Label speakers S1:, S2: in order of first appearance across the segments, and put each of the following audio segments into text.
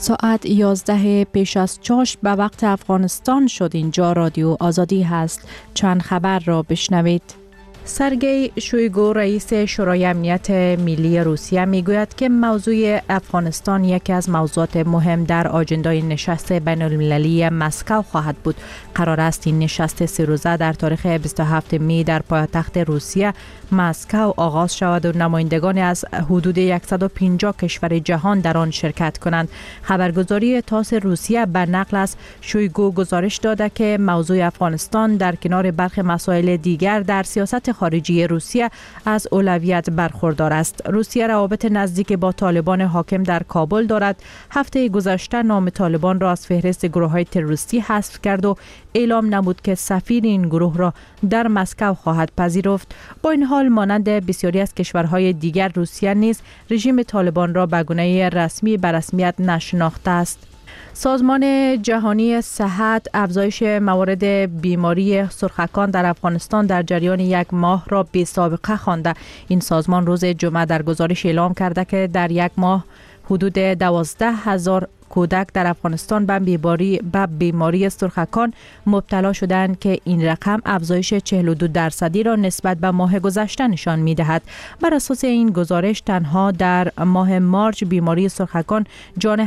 S1: ساعت 11 پیش از چاش به وقت افغانستان شد. اینجا رادیو آزادی هست. چند خبر را بشنوید. سرگئی شویگو رئیس شورای امنیت ملی روسیه میگوید که موضوع افغانستان یکی از موضوعات مهم در آجندای نشست بین المللی مسکو خواهد بود. قرار است این نشست 3 روزه در تاریخ 27 می در پایتخت روسیه مسکو آغاز شود و نمایندگان از حدود 150 کشور جهان در آن شرکت کنند. خبرگزاری تاس روسیه به نقل از شویگو گزارش داده که موضوع افغانستان در کنار برخی مسائل دیگر در سیاست خارجی روسیه از اولویت برخوردار است. روسیه روابط نزدیک با طالبان حاکم در کابل دارد. هفته گذشته نام طالبان را از فهرست گروه‌های تروریستی حذف کرد و اعلام نمود که سفیر این گروه را در مسکو خواهد پذیرفت. با این حال مانند بسیاری از کشورهای دیگر روسیه نیز رژیم طالبان را به گونه رسمی به رسمیت نشناخته است. سازمان جهانی صحت افزایش موارد بیماری سرخکان در افغانستان در جریان 1 ماه را بی‌سابقه خوانده. این سازمان روز جمعه در گزارش اعلام کرده که در 1 ماه حدود 12,000 کودک در افغانستان به بیماری سرخکان مبتلا شدند که این رقم افزایش 42% را نسبت به ماه گذشته نشان می‌دهد. بر اساس این گزارش تنها در ماه مارچ بیماری سرخکان جان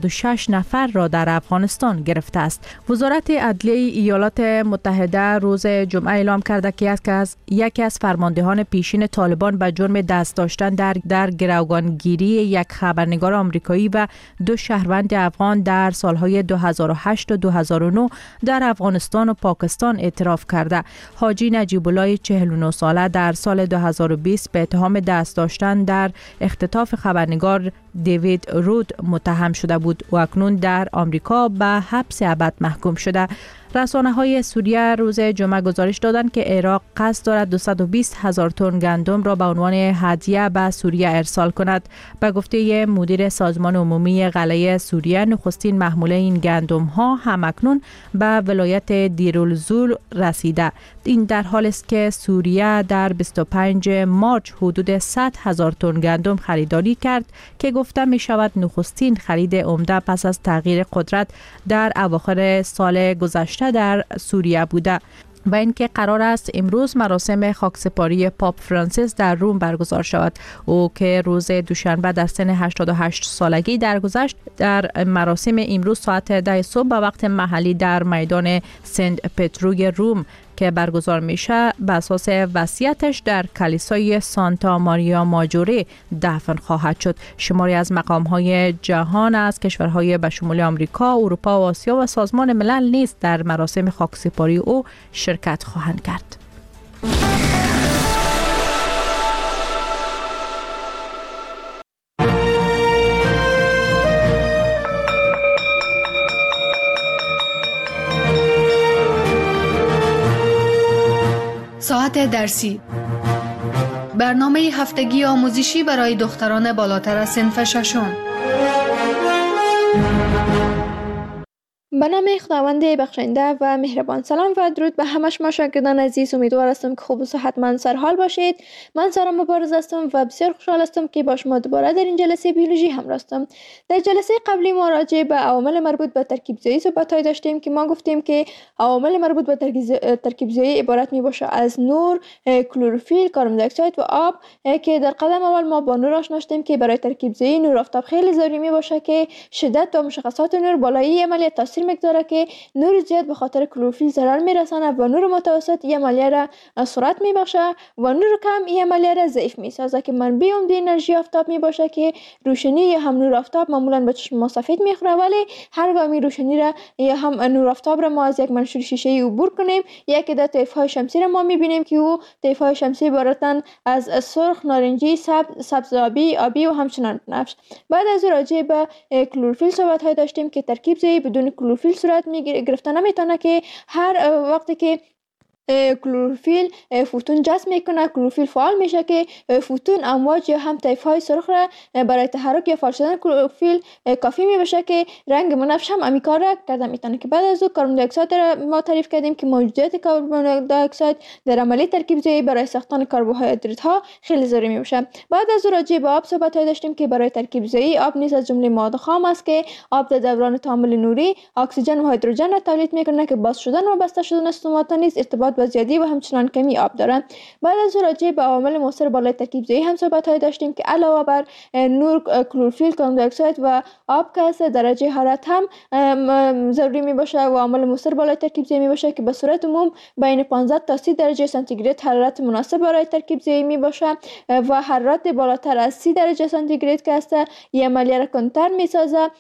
S1: 86 نفر را در افغانستان گرفته است. وزارت عدلیه ایالات متحده روز جمعه اعلام کرده که یکی از فرماندهان پیشین طالبان به جرم دست داشتن در گروگانگیری یک خبرنگار آمریکایی و 2 شهروند افغان در سالهای 2008 و 2009 در افغانستان و پاکستان اعتراف کرده. حاجی نجیب الله 49 ساله در سال 2020 به اتهام دست داشتن در اختطاف خبرنگار دیوید رود متهم شده بود و اکنون در آمریکا به حبس ابد محکوم شده. رسانه‌های سوریه روز جمعه گزارش دادند که عراق قصد دارد 220,000 تن گندم را به عنوان هدیه به سوریه ارسال کند. به گفته مدیر سازمان عمومی قلعه سوریه، نخستین محموله این گندم ها همکنون به ولایت دیرالزور رسیده. این در حالی است که سوریه در 25 مارچ حدود 100,000 تن گندم خریداری کرد که گفته می شود نخستین خرید عمده پس از تغییر قدرت در اواخر سال گذشته در سوریه بوده. و اینکه قرار است امروز مراسم خاکسپاری پاپ فرانسیس در روم برگزار شود. او که روز دوشنبه در سن 88 سالگی درگذشت، در مراسم امروز ساعت 10 صبح به وقت محلی در میدان سنت پتروی روم که برگزار میشه به اساس وصیتش در کلیسای سانتا ماریا ماجوره دفن خواهد شد. شماری از مقام‌های جهان از کشورهای به شمول آمریکا، اروپا و آسیا و سازمان ملل نیز در مراسم خاکسپاری او شرکت خواهند کرد.
S2: ساعت درسی، برنامه هفتگی آموزشی برای دختران بالاتر از صنف ششم.
S3: به نام خداوند بخشنده و مهربان. سلام و درود به همه شما شاگردان عزیز. امیدوار هستم که خوب و صحتمند سرحال باشید. من سارا مبارز هستم و بسیار خوشحال هستم که با شما دوباره در این جلسه بیولوژی همراه هستم. در جلسه قبلی ما راجع به عوامل مربوط به ترکیب‌زایی صحبت‌های داشتیم که ما گفتیم که عوامل مربوط به ترکیب‌زایی عبارت می‌باشه از نور، کلروفیل، کربن دی اکساید و آب که در قدم اول ما با نور آشنا شدیم که برای ترکیب‌زایی نور آفتاب خیلی ضروری می‌باشه که شدت و مشخصات نور بالایی عملیات تاثیر می‌گذاره که نور زیاد به خاطر کلروفیل ضرر می‌رسانه و نور متوسط این عملیه را سرعت می‌بخشه و نور کم این عملیه را ضعیف می‌سازه که منبع عمده انرژی آفتاب می‌باشه که روشنی یا هم نور آفتاب معمولاً به چشم ما سفید می‌خوره، ولی هرگامی روشنی را یا هم نور آفتاب را ما از یک منشور شیشه‌ای عبور کنیم یا که در طیف‌های شمسی را ما می‌بینیم که او طیف‌های شمسی عبارتند از سرخ، نارنجی، سبز آبی و همچنان بنفش. بعد از راجع به کلروفیل صحبت‌های داشتیم که ترکیب زایی بدون کلروفیل صورت گرفته نمیتونه که هر وقتی که کلروفیل فوتون جذب میکنه. کلروفیل فعال میشه که فوتون، امواج یا هم طیف های سرخ را برای تحرک یا فعال شدن کلروفیل کافی می باشه که رنگ بنفش هم امی کار را کرده میتونه. که بعد از او کاربن دی اکساید را ما تعریف کردیم که موجودیت کاربن دی اکساید در عملیه ترکیب زایی برای ساختن کربوهیدرات ها خیلی ضروری می باشه. بعد از او راجع به آب صحبت داشتیم که برای ترکیب زایی آب نیز از جمله مواد خام است که آب در دوران تعامل نوری اکسیژن و هیدروژن را تولید میکنه که باز شدن و بسته شدن استومات نیز ارتباط با زیادی و همچنان کمی آب دارند. بعد از او راجع به عوامل مؤثر بالای ترکیب زایی هم صحبت داشتیم که علاوه بر نور، کلروفیل، کاربن دی اکساید و آب که درجه حرارت هم ضروری می باشه و عامل مؤثر بالای ترکیب زایی می باشه که به صورت عموم بین 15 تا 30 درجه سانتیگراد حرارت مناسب برای ترکیب زایی می باشه و حرارت بالاتر از 30 درجه سانتیگراد که است این عملیه را کندتر می سازه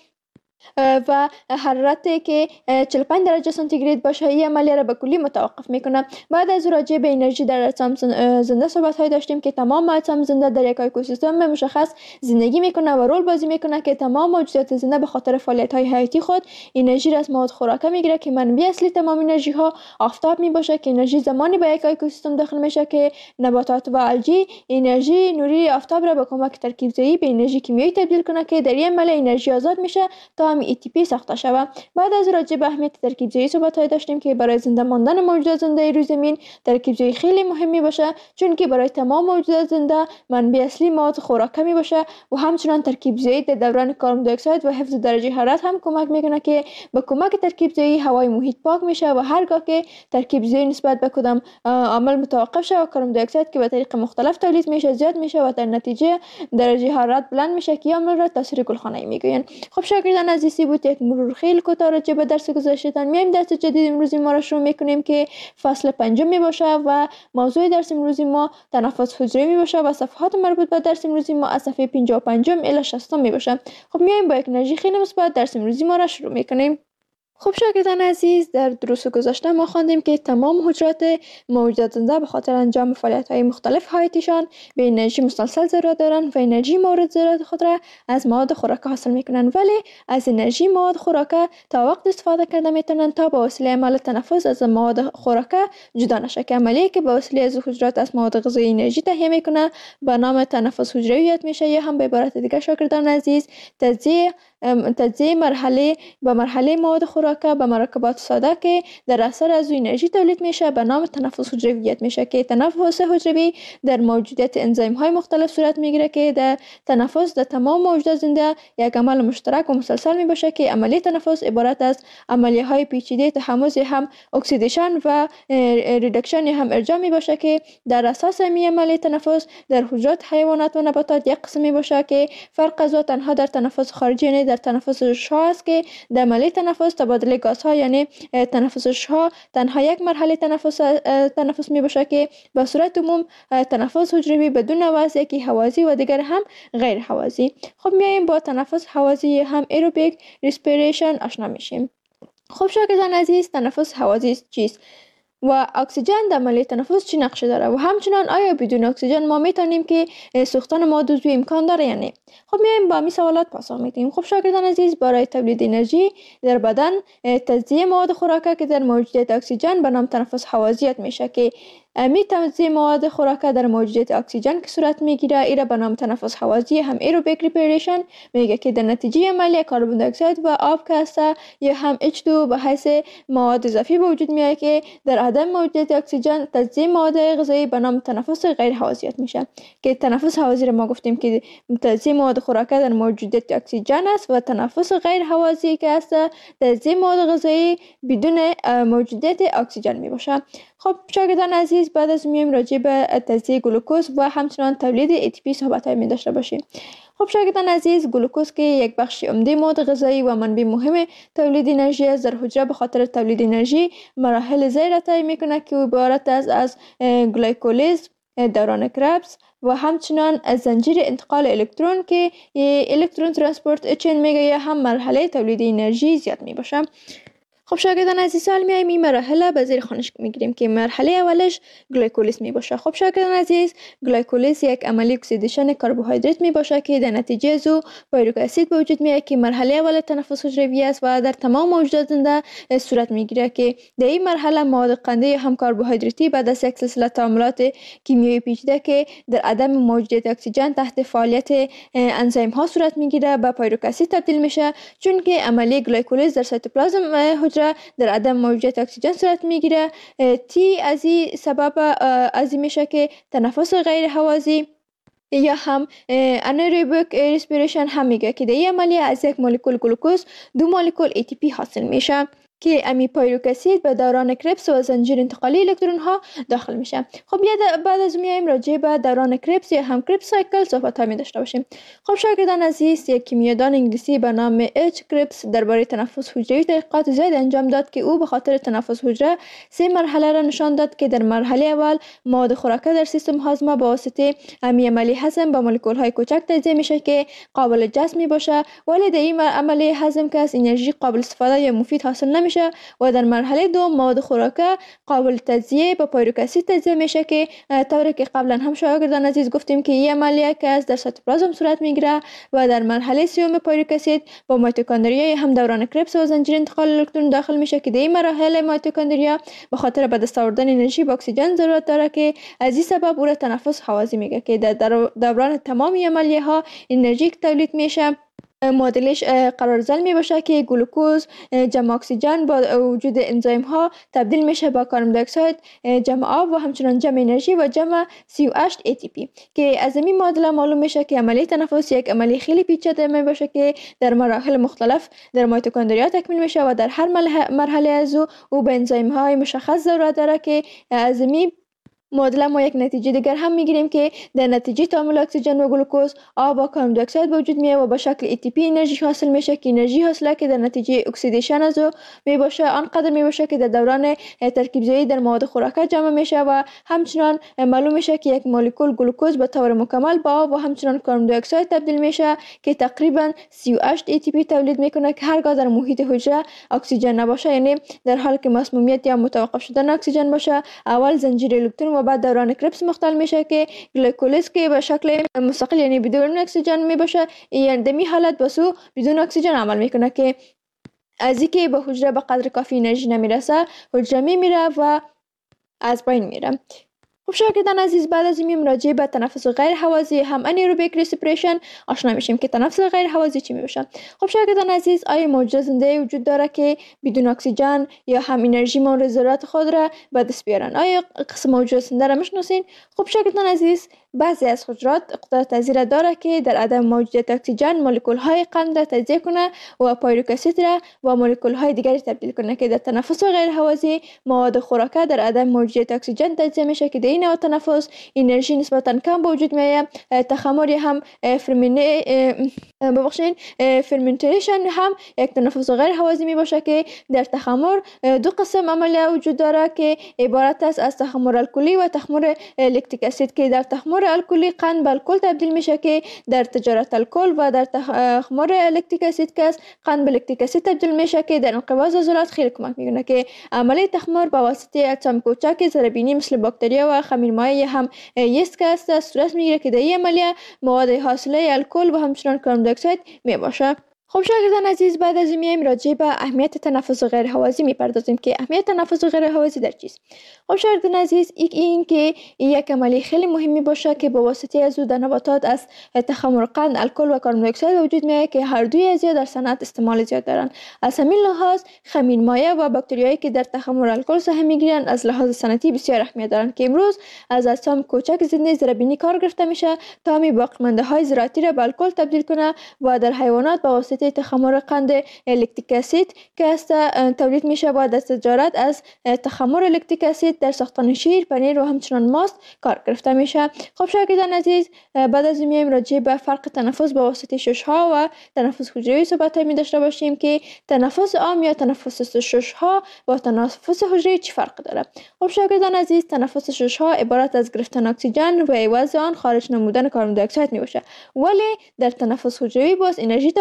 S3: و حرارتی که 45 درجه سانتیگراد باشه این عملیه را به کلی متوقف میکنه. بعد از راجع به انرژی در اجسام زنده صحبت های داشتیم که تمام اجسام زنده در یک اکوسیستم مشخص زندگی میکنه و رول بازی میکنه که تمام موجودات زنده به خاطر فعالیت های حیاتی خود انرژی را از مواد خوراکه میگیره که منبع اصلی تمام انرژی ها آفتاب میباشه که انرژی زمانی به یک اکوسیستم داخل میشه که نباتات و الگی انرژی نوری آفتاب را به کمک ترکیب زایی به انرژی کیمیایی تبدیل کنه که در این عملیه انرژی آزاد میشه تا هم ATP ساخته شود. بعد از راجع به اهمیت ترکیب زایی صحبت داشتیم که برای زنده ماندن موجودات زنده روی زمین ترکیب زایی خیلی مهمی باشه، چون که برای تمام موجودات زنده منبع اصلی مواد خوراکه می باشه و همچنان ترکیب زایی در دوران کاربن دی اکساید و حفظ درجه حرارت هم کمک میکنه که با کمک ترکیب زایی هوای محیط پاک میشه و هرگاه که ترکیب زایی نسبت به کدام عامل متوقف شه و کاربن دی اکساید که به طریق مختلف تولید میشه زیاد میشه و در نتیجه درجه حرارت بلند میشه که عامل را تاثیر گلخانه‌ای میگوین. خب شاگردان عزیزی بود یک مرور خیلی کوتاه راجع به درس گذشته‌تان. میایم درس جدید امروزی ما را شروع میکنیم که فصل 5 می باشه و موضوع درس امروزی ما تنفس حجروی می باشه و صفحات مربوط به درس امروزی ما از صفحه 55 الی 60 می باشه. خب میایم با یک انرژی خیلی مثبت درس امروزی ما را شروع میکنیم. خب شاگردان عزیز، در دروس گذشته ما خواندیم که تمام حجرات موجودات زنده به خاطر انجام فعالیت‌های مختلف حیاتیشان به انرژی مسلسل ضرورت دارند و انرژی مورد ضرورت خود را از مواد خوراکه حاصل میکنند، ولی از انرژی مواد خوراکه تا وقت استفاده کرده میتونند تا با وسیله عمل تنفس از مواد خوراکه جدا نشه که عملیه که با وسیله از حجرات از مواد غذایی انرژی تهیه میکنه به نام تنفس حجروی یاد میشه، یا هم به عبارت دیگه شاگردان عزیز تجزیه مرحله مواد خوراکه به مرکبات ساده که در اثر از انرژی تولید میشه به نام تنفس حجرویت میشه که تنفس حجروی در موجودیت انزیم های مختلف صورت میگیره که در تنفس در تمام موجودات زنده یک عمل مشترک و مسلسل می باشه که عملیه تنفس عبارت از عملیه های پیچیده تحمض هم اکسیدیشن و ریدکشن هم ارجاع می باشه که در اساس می عملیه تنفس در حجرات حیوانات و نباتات یک قسم می باشه که فرق از تنها در تنفس خارجی یعنی در تنفس شها است که در عملیه تنفس تبادل گازها یعنی تنفس شها تنها یک مرحله تنفس می باشه که به صورت عموم تنفس حجروی بدون عوض یکی هوازی و دیگر هم غیر هوازی. خب میایم با تنفس هوازی هم ایروبیک ریسپیریشن آشنا میشیم. خب شاگردان عزیز، تنفس هوازی چیست و اکسیژن در عملیه تنفس چی نقش داره و همچنان آیا بدون اکسیژن ما میتونیم که سوختن مواد عضوی امکان داره یا نه؟ خب میایم با همین سوالات پاسخ میدیم. خب شاگردان عزیز، برای تولید انرژی در بدن تجزیه مواد خوراکه که در موجودیت اکسیژن به نام تنفس هوازیت میشه که امی تجزیه مواد خوراکه در موجودیت اکسیژن که صورت میگیره ایره به نام تنفس هوازی هم ایروبیک ریسپیریشن میگه که در نتیجه عملیه کاربن دی اکساید و آب که هست یا هم H2 به حیث مواد اضافی به وجود میاد که در عدم موجودیت اکسیژن تجزیه مواد غذایی به نام تنفس غیر هوازیت میشه که تنفس هوازی رو ما گفتیم که تجزیه مواد خوراکه در موجودیت اکسیژن است و تنفس غیر هوازی که هست تجزیه مواد غذایی بدون موجودیت اکسیژن میباشه. خب شاگردان عزیز، بعد از میایم راجع به تجزیه گلوکوز و همچنان تولید ATP صحبت‌های می داشته باشیم. خب شاگردان عزیز، گلوکوز که یک بخش عمده مواد غذایی و منبع مهم تولید انرژی است، در حجره به خاطر تولید انرژی مراحل زیر را طی میکنه که عبارت است از گلایکولیز، دوران کربس و همچنان از زنجیر انتقال الکترون که الکترون ترانسپورت چین میگه یا هم مرحله تولید انرژی زیاد می باشه. خب شاگردان عزیز، سال میایم این مراحل به زیر خانش میگیریم که مرحله اولش گلایکولیز می باشه. خب شاگردان عزیز، گلایکولیز یک عملی اکسیدیشن کربوهیدرات می باشه که در نتیجه از او پایروک اسید به وجود میاد که مرحله اول تنفس حجروی است و در تمام موجودات زنده صورت میگیره که در این مرحله مواد قنده یا هم کربوهیدراتی بعد از یک سلسله تعاملات کیمیایی پیچیده که در عدم موجودیت اکسیژن تحت فعالیت انزیم ها صورت میگیره به پایروک اسید تبدیل میشه، چون که عملی گلایکولیز در سایتوپلازم حجره در عدم موجودیت اکسیژن صورت میگیره. تی از این سبب از این میشه که تنفس غیر هوازی یا هم انایروبیک ریسپیریشن هم میگه که در این عملیه از یک مولکول گلوکوز 2 مولکول ATP حاصل میشه که امی پایروک اسید به دوران کربس و زنجیر انتقالی الکترون ها داخل میشه. خب بعد از میایم راجع به دوران کربس یا هم کربس سایکل صحبت می داشته باشیم. خب شاگردان عزیز، یک کیمیادان انگلیسی به نام اچ کربس درباره تنفس حجروی تحقیقات زیاد انجام داد که او به خاطر تنفس حجره 3 مرحله را نشان داد که در مرحله اول مواد خوراکه در سیستم هاضمه با واسطه امی عملی هضم با مولکول های کوچک تجزیه میشه که قابل جذب می باشه، ولی در این عملی هضم که از انرژی قابل استفاده یا مفید حاصل نمیشه و در مرحله دوم مواد خوراکه قابل تجزیه با پایروک اسید تجزیه میشه که طوری که قبلا هم شاگردان عزیز گفتیم که این عملیه که از در سایتوپلازم صورت میگیره و در مرحله سوم پایروک اسید با میتوکندریا هم دوران کربس و زنجیر انتقال الکترون داخل میشه که در این مرحله میتوکندریا به خاطر به دست آوردن انرژی با اکسیژن ضرورت داره که از این سبب او را تنفس هوازی میگه که در دوران تمام عملیه ها انرژی تولید میشه معادلش قرارزل می باشه که گلوکوز جمع اکسیژن با وجود انزیم ها تبدیل میشه با کربن دی اکساید جمع آب و همچنان جمع انرژی و جمع CO8 ATP که از این معادله معلوم میشه که عملی تنفس یک عملی خیلی پیچیده می باشه که در مراحل مختلف در میتوکندریا تکمیل میشه و در هر مرحله از او به انزیم های مشخص ضرورت داره که از این معادله ما یک نتیجه دیگر هم میگیریم که در نتیجه تعامل اکسیژن و گلوکوز آب و کربن دی اکساید به وجود میاد و به شکل ATP انرژی حاصل میشه که انرژی حاصله که در نتیجه اکسیدیشن از او می باشه آنقدر می باشه که در دوران ترکیب زایی در مواد خوراکه جمع میشه و همچنان معلوم میشه که یک مولکول گلوکوز به طور مکمل با آب و همچنان کربن دی اکساید تبدیل میشه که تقریبا CO8 ATP تولید میکنه که هرگاه در محیط حجره اکسیژن نباشه، یعنی در حالی که مسمومیت یا متوقف شدن اکسیژن باشه، اول زنجیر الکترون و بعد دوران کربس مختل میشه که گلایکولیز که به شکل مستقل یعنی بدون اکسیژن می باشه، یعنی در این حالت بسو بدون اکسیژن عمل میکنه که از اینکه به حجره به قدر کافی انرژی نمیرسه حجره میمیره و از بین میره. خب شاگردان عزیز، بعد از این راجع به تنفس غیر هوازی هم انایروبیک ریسپیریشن آشنا میشیم که تنفس غیر هوازی چی میشه. خب شاگردان عزیز، آیا موجود زنده وجود داره که بدون اکسیژن یا هم انرژی مورد ضرورت خود را به دست بیارن؟ آیا قسم موجود زنده را میشناسین؟ خب شاگردان عزیز، بعضی از حجرات قدرت پذیر داره که در عدم موجودیت اکسیژن مولکول های قند را تجزیه کنه و پایروک اسید را و مولکول های دیگری تبدیل کنه که در تنفس غیر هوازی مواد خوراکه در عدم موجودیت اکسیژن تجزیه میشه که در این نوع تنفس انرژی نسبتا کم به وجود میاد. تخمر هم فرمنتیشن هم یک تنفس غیر هوازی می باشه که در تخمر 2 قسم عملیه وجود داره که عبارت است از تخمر الکلی و تخمر لکتیک اسید که در تخمر الکلی قند به الکل تبدیل میشه که در تجارت الکل و در تخمر لکتیک اسید که قند به لکتیک اسید تبدیل میشه که در انقباض عضلات خیلی کمک میکنه که عملی تخمر با واسطه اجسام کوچک ضربینی مثل باکتریا و خمیرمایع هم یست که است صورت میگیره که در این عملیه مواد حاصله الکل و همچنان کربن دی اکساید می باشه. خب شاگردان عزیز، بعد از این میایم راجع به اهمیت تنفس غیر هوازی میپردازیم که اهمیت تنفس غیر هوازی در چیست. خب شاگردان عزیز، این که یک عملی خیلی مهمی باشه که با واسطه از او در نباتات از تخمر قند الکل و کربن دی اکساید وجود میاد که هر دوی از در صنعت استعمال زیاد دارن. از همین لحاظ خمیرمایع و باکتریایی که در تخمر الکل سهم میگیرن از لحاظ صنعتی بسیار اهمیت دارن که امروز از اجسام کوچک زنده ضربینی کار گرفته میشه تا می باقیمانده های زراعتی را به الکل تبدیل کنه و در حیوانات با واسطه تخمر قند لکتیک اسید که است تولید میشه با دست تجارت از تخمر لکتیک اسید در ساختن شیر، پنیر و همچنان ماست کار گرفته میشه. خب شاگردان عزیز، بعد از این میایم راجع به فرق تنفس با واسطه ششها و تنفس حجروی صحبت می داشته باشیم که تنفس عام یا تنفس ششها با تنفس حجروی چه فرق داره. خب شاگردان عزیز، تنفس ششها عبارت از گرفتن اکسیژن و عوض آن خارج نمودن کربن دی اکساید می باشه، ولی در تنفس حجروی باز انرژی تولید میشه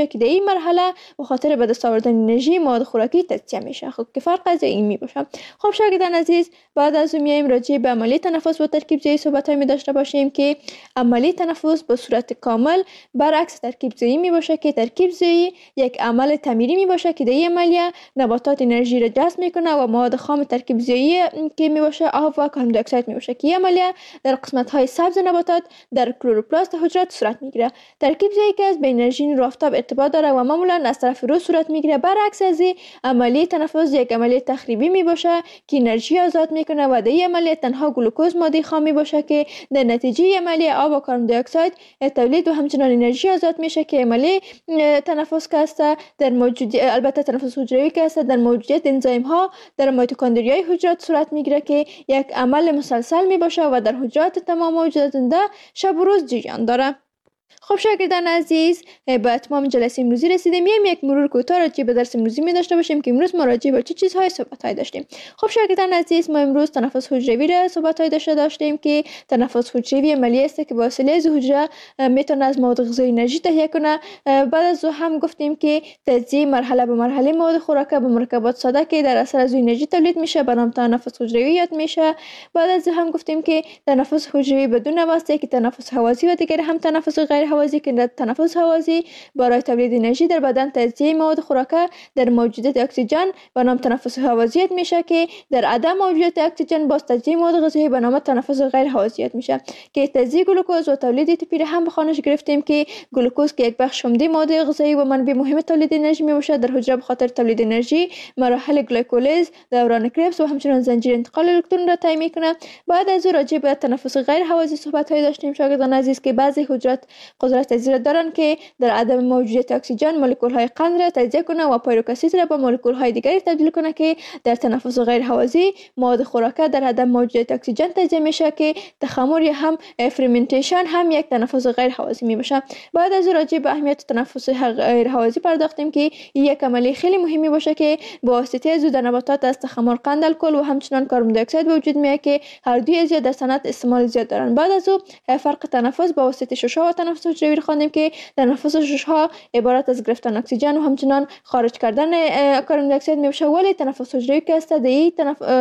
S3: که در این مرحله به خاطر به دست آوردن انرژی مواد خوراکی تجزیه میشه. خب که فرق از این می باشه. خب شاگردان عزیز، بعد از اون میایم راجع به عملیه تنفس و ترکیب زایی صحبت می داشته باشیم که عملیه تنفس به صورت کامل برعکس ترکیب زایی می باشه که ترکیب زایی یک عمل تعمیری می باشه که در این عملیه نباتات انرژی را جذب میکنه و مواد خام ترکیب زایی که می باشه آب و کاربن دی اکساید می باشه که این عملیه در قسمت های سبز نباتات در کلروپلاست حجرات صورت میگیره. ترکیب زایی که از به انرژی نور آفتاب ارتباط داره و معمولا از طرف رو صورت میگیره. برعکس از عملیه تنفس یک عملیه تخریبی می باشه که انرژی آزاد میکنه و در این عملیه تنها گلوکوز ماده خام می باشه که در نتیجه عملیه آب و کاربن دی اکساید تولید و همچنان انرژی آزاد میشه که عملیه تنفس که است در البته تنفس حجروی که است در موجودیت انزیم ها در میتوکندریای حجرات صورت میگیره که یک عمل مسلسل می باشه و در حجرات تمام موجودات زنده شب و روز جریان داره. خب شاگردان عزیز، به اتمام جلسه امروزی رسیدیم. یک مرور کوتاه راجع به درس امروزی می داشته باشیم که امروز ما راجع به چه چیزهای صحبت‌های داشتیم. خب شاگردان عزیز، ما امروز تنفس حجروی را صحبت‌های داشتیم که تنفس حجروی عملیه است که با وسیله از حجره میتونه از مواد غذایی انرژی تهیه کنه. بعد از هم گفتیم که تجزیه مرحله به مرحله مواد خوراکه به مرکبات ساده که در اثر از انرژی تولید میشه به نام تنفس حجروی یاد میشه. بعد از هم گفتیم که تنفس حجروی بدون واسطه که تنفس هوازی و دیگر هم تنفس غیر هوازی که در تنفس هوازی برای تولید انرژی در بدن تجزیه مواد خوراکه در موجودیت اکسیژن به نام تنفس هوازیت میشه که در عدم موجودیت اکسیژن باز تجزیه مواد غذایی به نام تنفس غیر هوازیت میشه که تجزیه گلوکوز و تولید ATP هم به خانش گرفتیم که گلوکوز که یک بخش عمده ماده غذایی و منبع مهم تولید انرژی میباشه در حجره به خاطر تولید انرژی مراحل گلیکولیز، دوران کربس و همچنین زنجیره انتقال الکترون را طی میکنه. بعد از راجع به تنفس غیر هوازی صحبت های داشتیم شاگردان عزیز که بعضی حجرات قدرت تجزیه دارن که در عدم موجودیت اکسیژن مولکول های قند را تجزیه کنه و پیروک اسید را با مولکول های دیگری تبدیل کنه که در تنفس غیر هوازی مواد خوراکه در عدم موجودیت اکسیژن تجزیه میشه که تخمر یا هم فرمنتیشن هم یک تنفس غیر هوازی می باشه. بعد از راجع به اهمیت تنفس غیر هوازی پرداختیم که یک عملیه خیلی مهمی باشه که با واسطه از در نباتات از تخمر قند الکل و همچنین کربن دی اکساید وجود میاد که هر دوی از در صنعت استعمال زیاد دارن. بعد از فرق تنفس با واسطه ششها و تنفس حجروی خواندیم که تنفس ششها عبارت از گرفتن اکسیژن و همچنین خارج کردن کربن دی اکساید میشه ولی تنفس حجروی که است در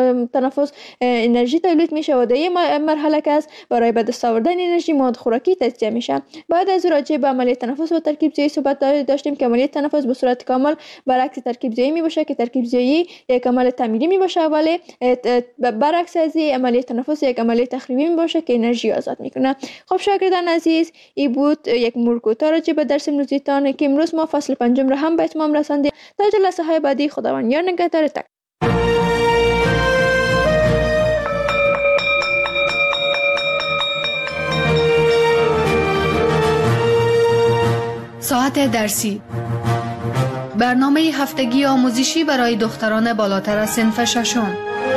S3: تنفس انرژی تولید میشه و در این مرحله که است برای به دست آوردن انرژی مواد خوراکی تجزیه میشه. بعد از راجع به عملیه تنفس و ترکیب زایی صحبت داشتیم که عملیه تنفس به صورت کامل برعکس ترکیب زایی می باشه که ترکیب زایی یک عمل تعمیری می باشه ولی برعکس از عملیه تنفس یک عملیه تخریبی می باشه که انرژی آزاد میکنه. خب شاگردان عزیز، این بود یک مرور کوتاه راجع به درس امروزیتان که امروز ما فصل 5 را هم به اتمام رساندیم. تا جلسه های بعدی خداوند یار نگهدار.
S2: ساعت درسی، برنامه هفتگی آموزشی برای دختران بالاتر از صنف ششم.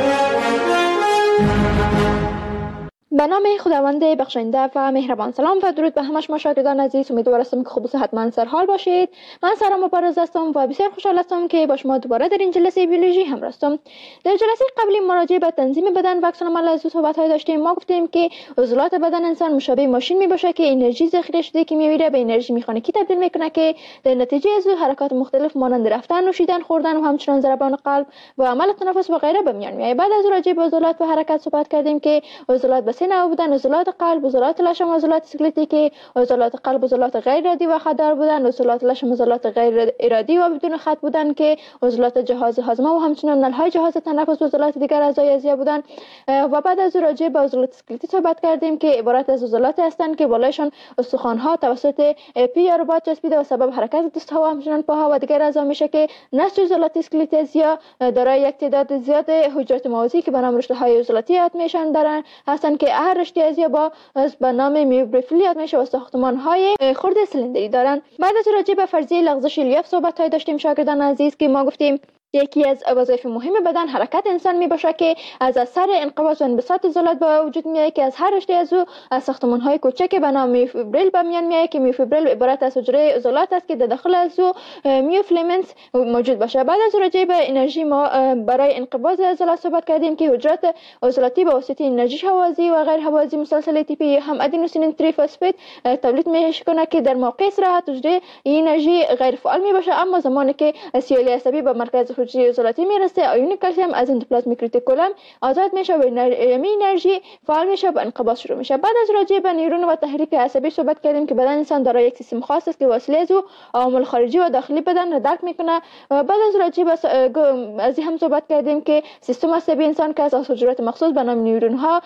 S3: به نام خداوند بخشنده و مهربان. سلام و درود به همه شما شاگردان عزیز. امیدوارم که خوب و صحتمند سرحال باشید. من سارا مبارز هستم و بسیار خوشحال هستم که با شما دوباره در این جلسه بیولوژی هم هستم. در جلسه قبلی مراجعه به تنظیم بدن و عکس العمل از صحبت‌های داشتیم. ما گفتیم که عضلات بدن انسان مشابه ماشین میباشه که انرژی ذخیره شده که میویره به انرژی مکانیکی تبدیل میکنه که در نتیجه از حرکات مختلف مانند رفتن، نوشیدن، خوردن و همچنین ضربان قلب و عمل تنفس و غیره به میان میاد. بعد از راجع به عضلات و حرکت صحبت کردیم که عضلات نوع بودن: عضلات قلب، عضلات لشم و عضلات اسکلتی که عضلات قلب عضلات غیر ارادی و خطدار بودن، عضلات لشم عضلات غیر ارادی و بدون خط بودن که عضلات جهاز هاضمه و همچنین نلهای جهاز تنفس و عضلات دیگر اعضای اعضایی بودن. و بعد از راجع به عضلات اسکلتی صحبت کردیم که عبارت از عضلات هستند که بالایشان استخوان‌ها توسط پی یا رباط چسبیده و سبب حرکت دست‌ها و همچنین پاها و دیگر اعضا میشه که نسج عضلات اسکلتی اعضایی دارای یک تعداد زیاد حجرات موازی که به نام رشته‌های عضلاتی یاد میشن دارن هستند که هر رشته اعضایی به نام میوبریفیل یاد میشه و ساختمان‌های خرد سلندری دارن. بعد از راجع به فرضیه لغزش الیاف صحبت‌های داشتیم شاگردان عزیز که ما گفتیم یکی از وظایف مهم بدن حرکت انسان می باشه که از اثر انقباض و انبساط عضلات به وجود میاد که از هر رشته از او از ساختمان‌های کوچک به نام میوفیبریل به میان میاد که میوفیبریل عبارت از حجره عضلات است که در داخل از او میوفیلامنت موجود باشه. بعد از راجع به انرژی ما برای انقباض عضلات صحبت کردیم که حجرات عضلاتی به واسطه انرژی حوازی و غیر حوازی مسلسل ATP هم ادنوسین تریفسفید تولید میکنه که در موقع استراحت حجره این انرژی غیر فعال می باشه، اما زمانی که سیالی عصبی به مرکز حجره عضلاتی میرسه آیون کلسیم از اندوپلازمیک ریتیکولم آزاد میشه و انرژی فعال میشه و انقباض شروع میشه. بعد از راجع به نیورون و تحریک عصبی صحبت کردیم که بدن انسان دارای یک سیستم خاص است که وسیله از او عوامل خارجی و داخلی بدن را درک میکنه. و بعد از راجع به از هم صحبت کردیم که سیستم عصبی انسان که از حجرات مخصوص به نام نیورون ها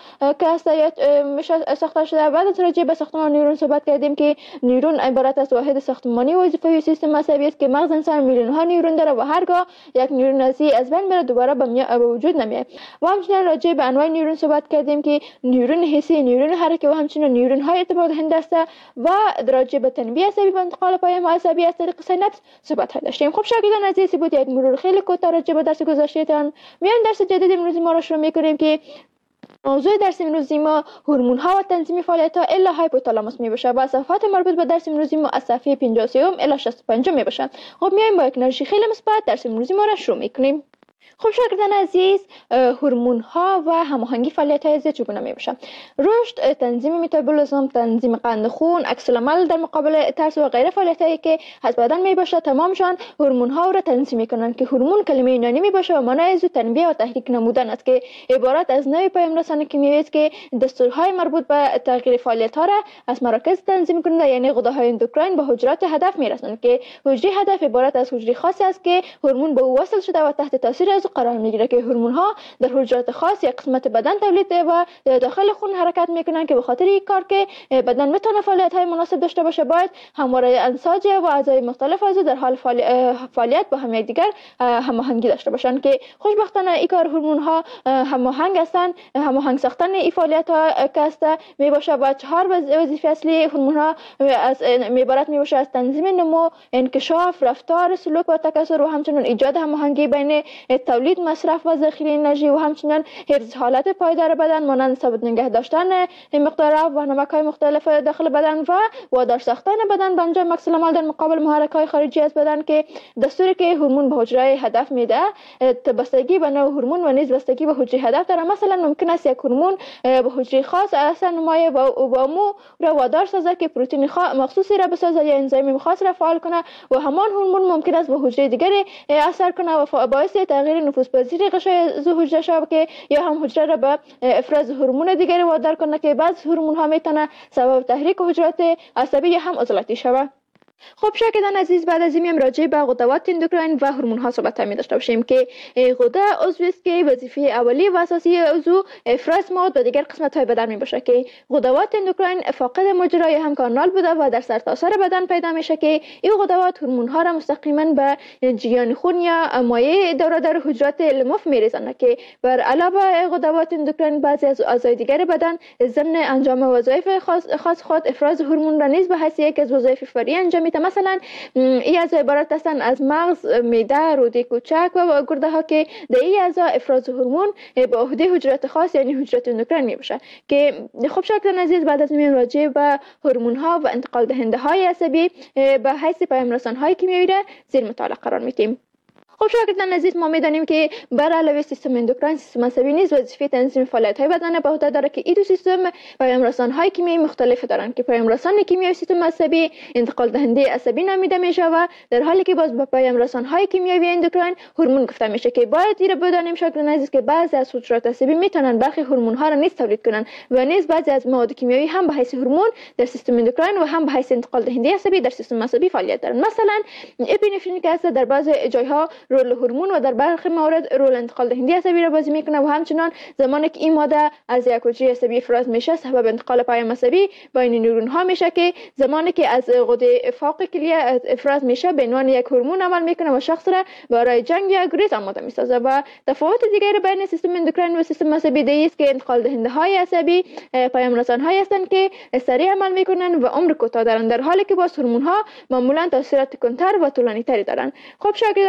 S3: که ساخته شده. بعد از راجع به ساختمان نیورون صحبت کردیم که نیورون عبارت از واحد ساختمانی و وظیفه‌ای سیستم عصبی است که مغز انسان میلیون ها نیورون داره و هرگاه یک نیورون از بین بره دوباره به وجود نمیاد. و همچنین راجع به انواع نیورون صحبت کردیم که نیورون حسی، نیورون حرکی و همچنین نیورون های ارتباط دهنده است. و راجع به تنبیه عصبی و انتقال پیام عصبی از طریق سیناپس صحبت داشتیم. خب شاگردان عزیز بود یک مرور خیلی کوتاه راجع به درس گذشته‌تان. میایم درس جدید امروزی ما را شروع می‌کنیم که موضوع درس امروزی ما هورمون ها و تنظیم فعالیت ها الا هایپوتالاموس می باشه و صفحات مربوط به درس امروزی ما از صفحه 53 الی 65 می باشه. خب میایم با یک انرژی خیلی مثبت درس امروزی ما را شروع میکنیم. خب شاگردان عزیز، هورمون ها و هماهنگی فعالیت های چگونه می باشه؟ رشد، تنظیم متابولیسم، تنظیم قند خون، عکس العمل در مقابل ترس و غیره فعالیت هایی که از بدن می باشه تمامشان هورمون ها را تنظیم میکنن که هورمون کلمه یونانی می باشه و معنای از تنبیه و تحریک نمودن است که عبارت از نوع پیام رسان کیمیایی است که دستورهای مربوط به تغییر فعالیت ها را از مراکز تنظیم کننده یعنی غده‌های اندوکراین به حجرات هدف می رسانند که حجره هدف عبارت از حجره خاصی است که هورمون به او وصل شده و تحت تاثیر از قرار میگیره که هورمون ها در حجرات خاص یک قسمت بدن تولید و داخل خون حرکت میکنن که به خاطر این کار که بدن بتونه فعالیت های مناسب داشته باشه باید همواره انساج و اعضای مختلف از در حال فعالیت با هم یکدیگر هماهنگی داشته باشن که خوشبختانه این کار هورمون ها هماهنگ هستن. هماهنگ ساختن این فعالیت ها که می باشه با 4 وظیفه اصلی هورمون ها از عبارت می باشه از تنظیم نمو، انکشاف، رفتار، سلوک و تکثر و همچنین ایجاد هماهنگی بین تولید، مصرف و ذخیره انرژی و همچنین حفظ حالت پایدار بدن مانند ثابت نگه داشتن مقدار آب و نمک‌های مختلف داخل بدن و وادار ساختن بدن به انجام عکس العمل در مقابل محرک‌های خارجی از بدن که دستوری که هورمون به حجره هدف میده بستگی به نوع هورمون و نیز بستگی به حجره هدف داره. مثلا ممکن است یک هورمون به حجره خاص اثر نمایه و مو را وادار سازه که پروتئین مخصوصی را بسازه یا انزیم خاص را فعال کنه و همان هورمون ممکن است به حجره دیگری اثر کنه و باعث تغییر نفوذپذیری غشای حجره شود که یا هم حجره را به افراز هورمون دیگری وادار کنه که بعض هورمون ها میتونه سبب تحریک حجرات عصبی یا هم عضلاتی شود. خب شاگردان عزیز، بعد از این میام راجع به غدوات اندوکراین و هورمون ها صحبت می داشته باشیم که غده عضوی است که وظیفه اولی و اساسی عضو افراز مواد و دیگر قسمت های بدن می باشه که غدوات اندوکراین فاقد مجرای هم کانال بوده و در سرتاسر بدن پیدا میشه که این غدوات هورمون ها را مستقیما به جریان خون یا مایع دور در حجرات لمف میریزند که بر علاوه غدوات اندوکراین بعضی از اعضای دیگر بدن ضمن انجام وظایف خاص خود افراز هورمون را نیز به حیث یک از وظایف فوری انجام میده. مثلا این اعضا عبارت هستند از مغز، معده، روده کوچک و گرده ها که در این اعضا افراز هورمون به عهده حجرات خاص یعنی حجرات اندوکراین می باشه که خب شاگردان عزیز بعد از میان راجع به هورمون ها و انتقال دهنده های عصبی به حیث پیام رسان های کیمیایی را زیر مطالعه قرار میدیم. خب شاگردان عزیز، ما میدانیم که بر علاوه سیستم اندوکراین سیستم عصبی نیز وظیفه تنظیم فعالیت های بدن به عهده داره که این دو سیستم پیام رسان های کیمیایی مختلف دارند که پیام رسان کیمیایی سیستم عصبی انتقال دهنده عصبی نامیده میشه و در حالی که باز به پیام رسان های کیمیایی اندوکراین هورمون گفته میشه که باید این رو بدانیم شاگردان عزیز که بعضی از حجرات عصبی میتونن برخی هورمون ها را نیز تولید کنن و نیز بعضی از مواد کیمیایی هم به حیث هورمون در سیستم اندوکراین و هم به حیث انتقال دهنده عصبی در سیستم عصبی فعالیت دارن. مثلا اپینفرین که در بعضی جایها رول هورمون و در برخی موارد رول انتقال دهنده عصبی را بازی میکنه و همچنان زمانی که این ماده از یک حجره عصبی افراز میشه سبب انتقال پیام عصبی بین نورون ها میشه که زمانی که از غده فوق کلیه افراز میشه به عنوان یک هورمون عمل میکنه و شخص را برای جنگ یا گریز آماده میسازه. و تفاوت دیگری بین سیستم اندوکراین و سیستم عصبی است که انتقال دهنده های عصبی پیام رسان های هستند که سریع عمل میکنن و عمر کوتاه دارند در حالی که باز هورمون ها معمولا تاثیرات کمتر و طولانی تری دارند. خب شاگردان عزیز،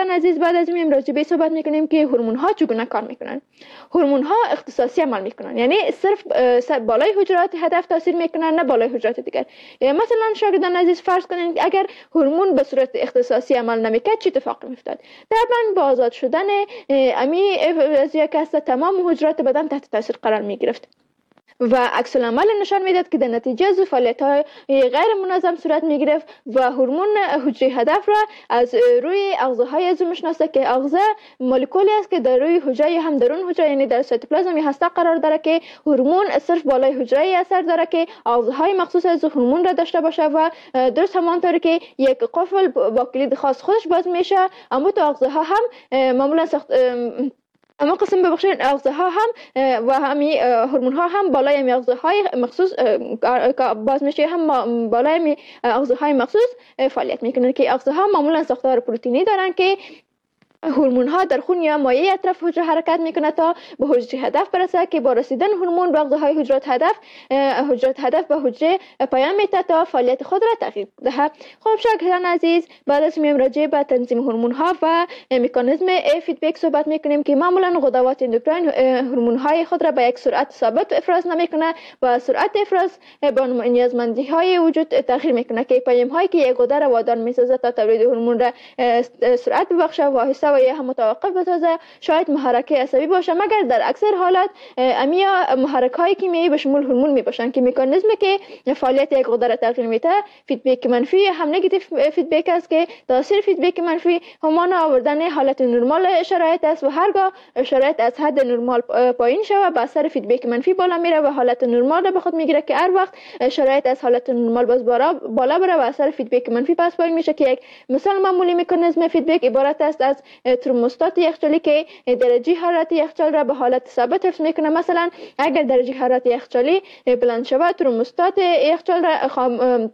S3: بعد از این راجع به صحبت میکنیم که هورمون ها چگونه کار میکنن. هورمون ها اختصاصی عمل میکنن، یعنی صرف بالای حجرات هدف تاثیر میکنن، نه بالای حجرات دیگر. مثلا شاگردان عزیز فرض کنین اگر هورمون به صورت اختصاصی عمل نمیکرد چه اتفاقی میافتاد؟ طبعا با آزاد شدن امی از یک هسته تمام حجرات بدن تحت تاثیر قرار میگرفت و عکس العمل نشان میداد که در نتیجه از فعالیت‌های غیر منظم صورت میگرفت و هورمون حجره هدف را از روی اغذاهای از میشناسه که اغذا مولکولی است که در روی حجره هم درون حجره یعنی در سایتوپلازم هسته قرار داره که هورمون صرف بالای حجره اثر داره که اغذاهای مخصوص از هورمون را داشته باشه و درست همانطور که یک قفل با کلید خاص خودش باز میشه، اما تو اغذاها هم معمولا اما قسم ببخشید اغذاها هم و همین هورمون ها هم بالای این اغذاهای مخصوص باز میشه، هم بالای این اغذاهای مخصوص فعالیت میکنن که اغذاها معمولا ساختار پروتئینی دارن که هورمون ها در خون یا مایع اطراف حجره حرکت میکنه تا به حجره هدف برسه که با رسیدن هورمون به اغذاهای حجرات هدف به حجره پیام میده تا فعالیت خود را تغییر دهد. خب شاگردان عزیز بعد از میم راجع به تنظیم هورمون ها و مکانیزم فیدبک صحبت میکنیم که معمولا غدوات اندوکراین هورمون های خود را به یک سرعت ثابت افراز نمیکنه و سرعت افراز با نیازمندی های وجود تغییر میکنه که پیام هایی که یک غده را وادار میسازه تا تولید هورمون را سرعت ببخشه و آهسته و یا هم متوقف بسازه شاید محرک عصبی باشه، مگر در اکثر حالات امیا محرک های کیمیایی به شمول هورمون می باشن که مکانیزمی که فعالیت یک غده را تغییر میده فیدبک منفی هم نگاتیو فیدبک است که تاثیر فیدبک منفی همان آوردن حالت نرمال شرایط است و هرگاه شرایط از حد نرمال پایین شود به اثر فیدبک منفی بالا میره و حالت نرمال را به خود میگیره که هر وقت شرایط از حالت نرمال باز بالا بره و اثر فیدبک منفی پس پایین میشه که یک مثال معمولی مکانیزم فیدبک عبارت است از ترموستات یخچالی که درجه حرارت یخچال را به حالت ثابت حفظ میکنه. مثلا اگر درجه حرارت یخچالی بلند شود ترموستات یخچال را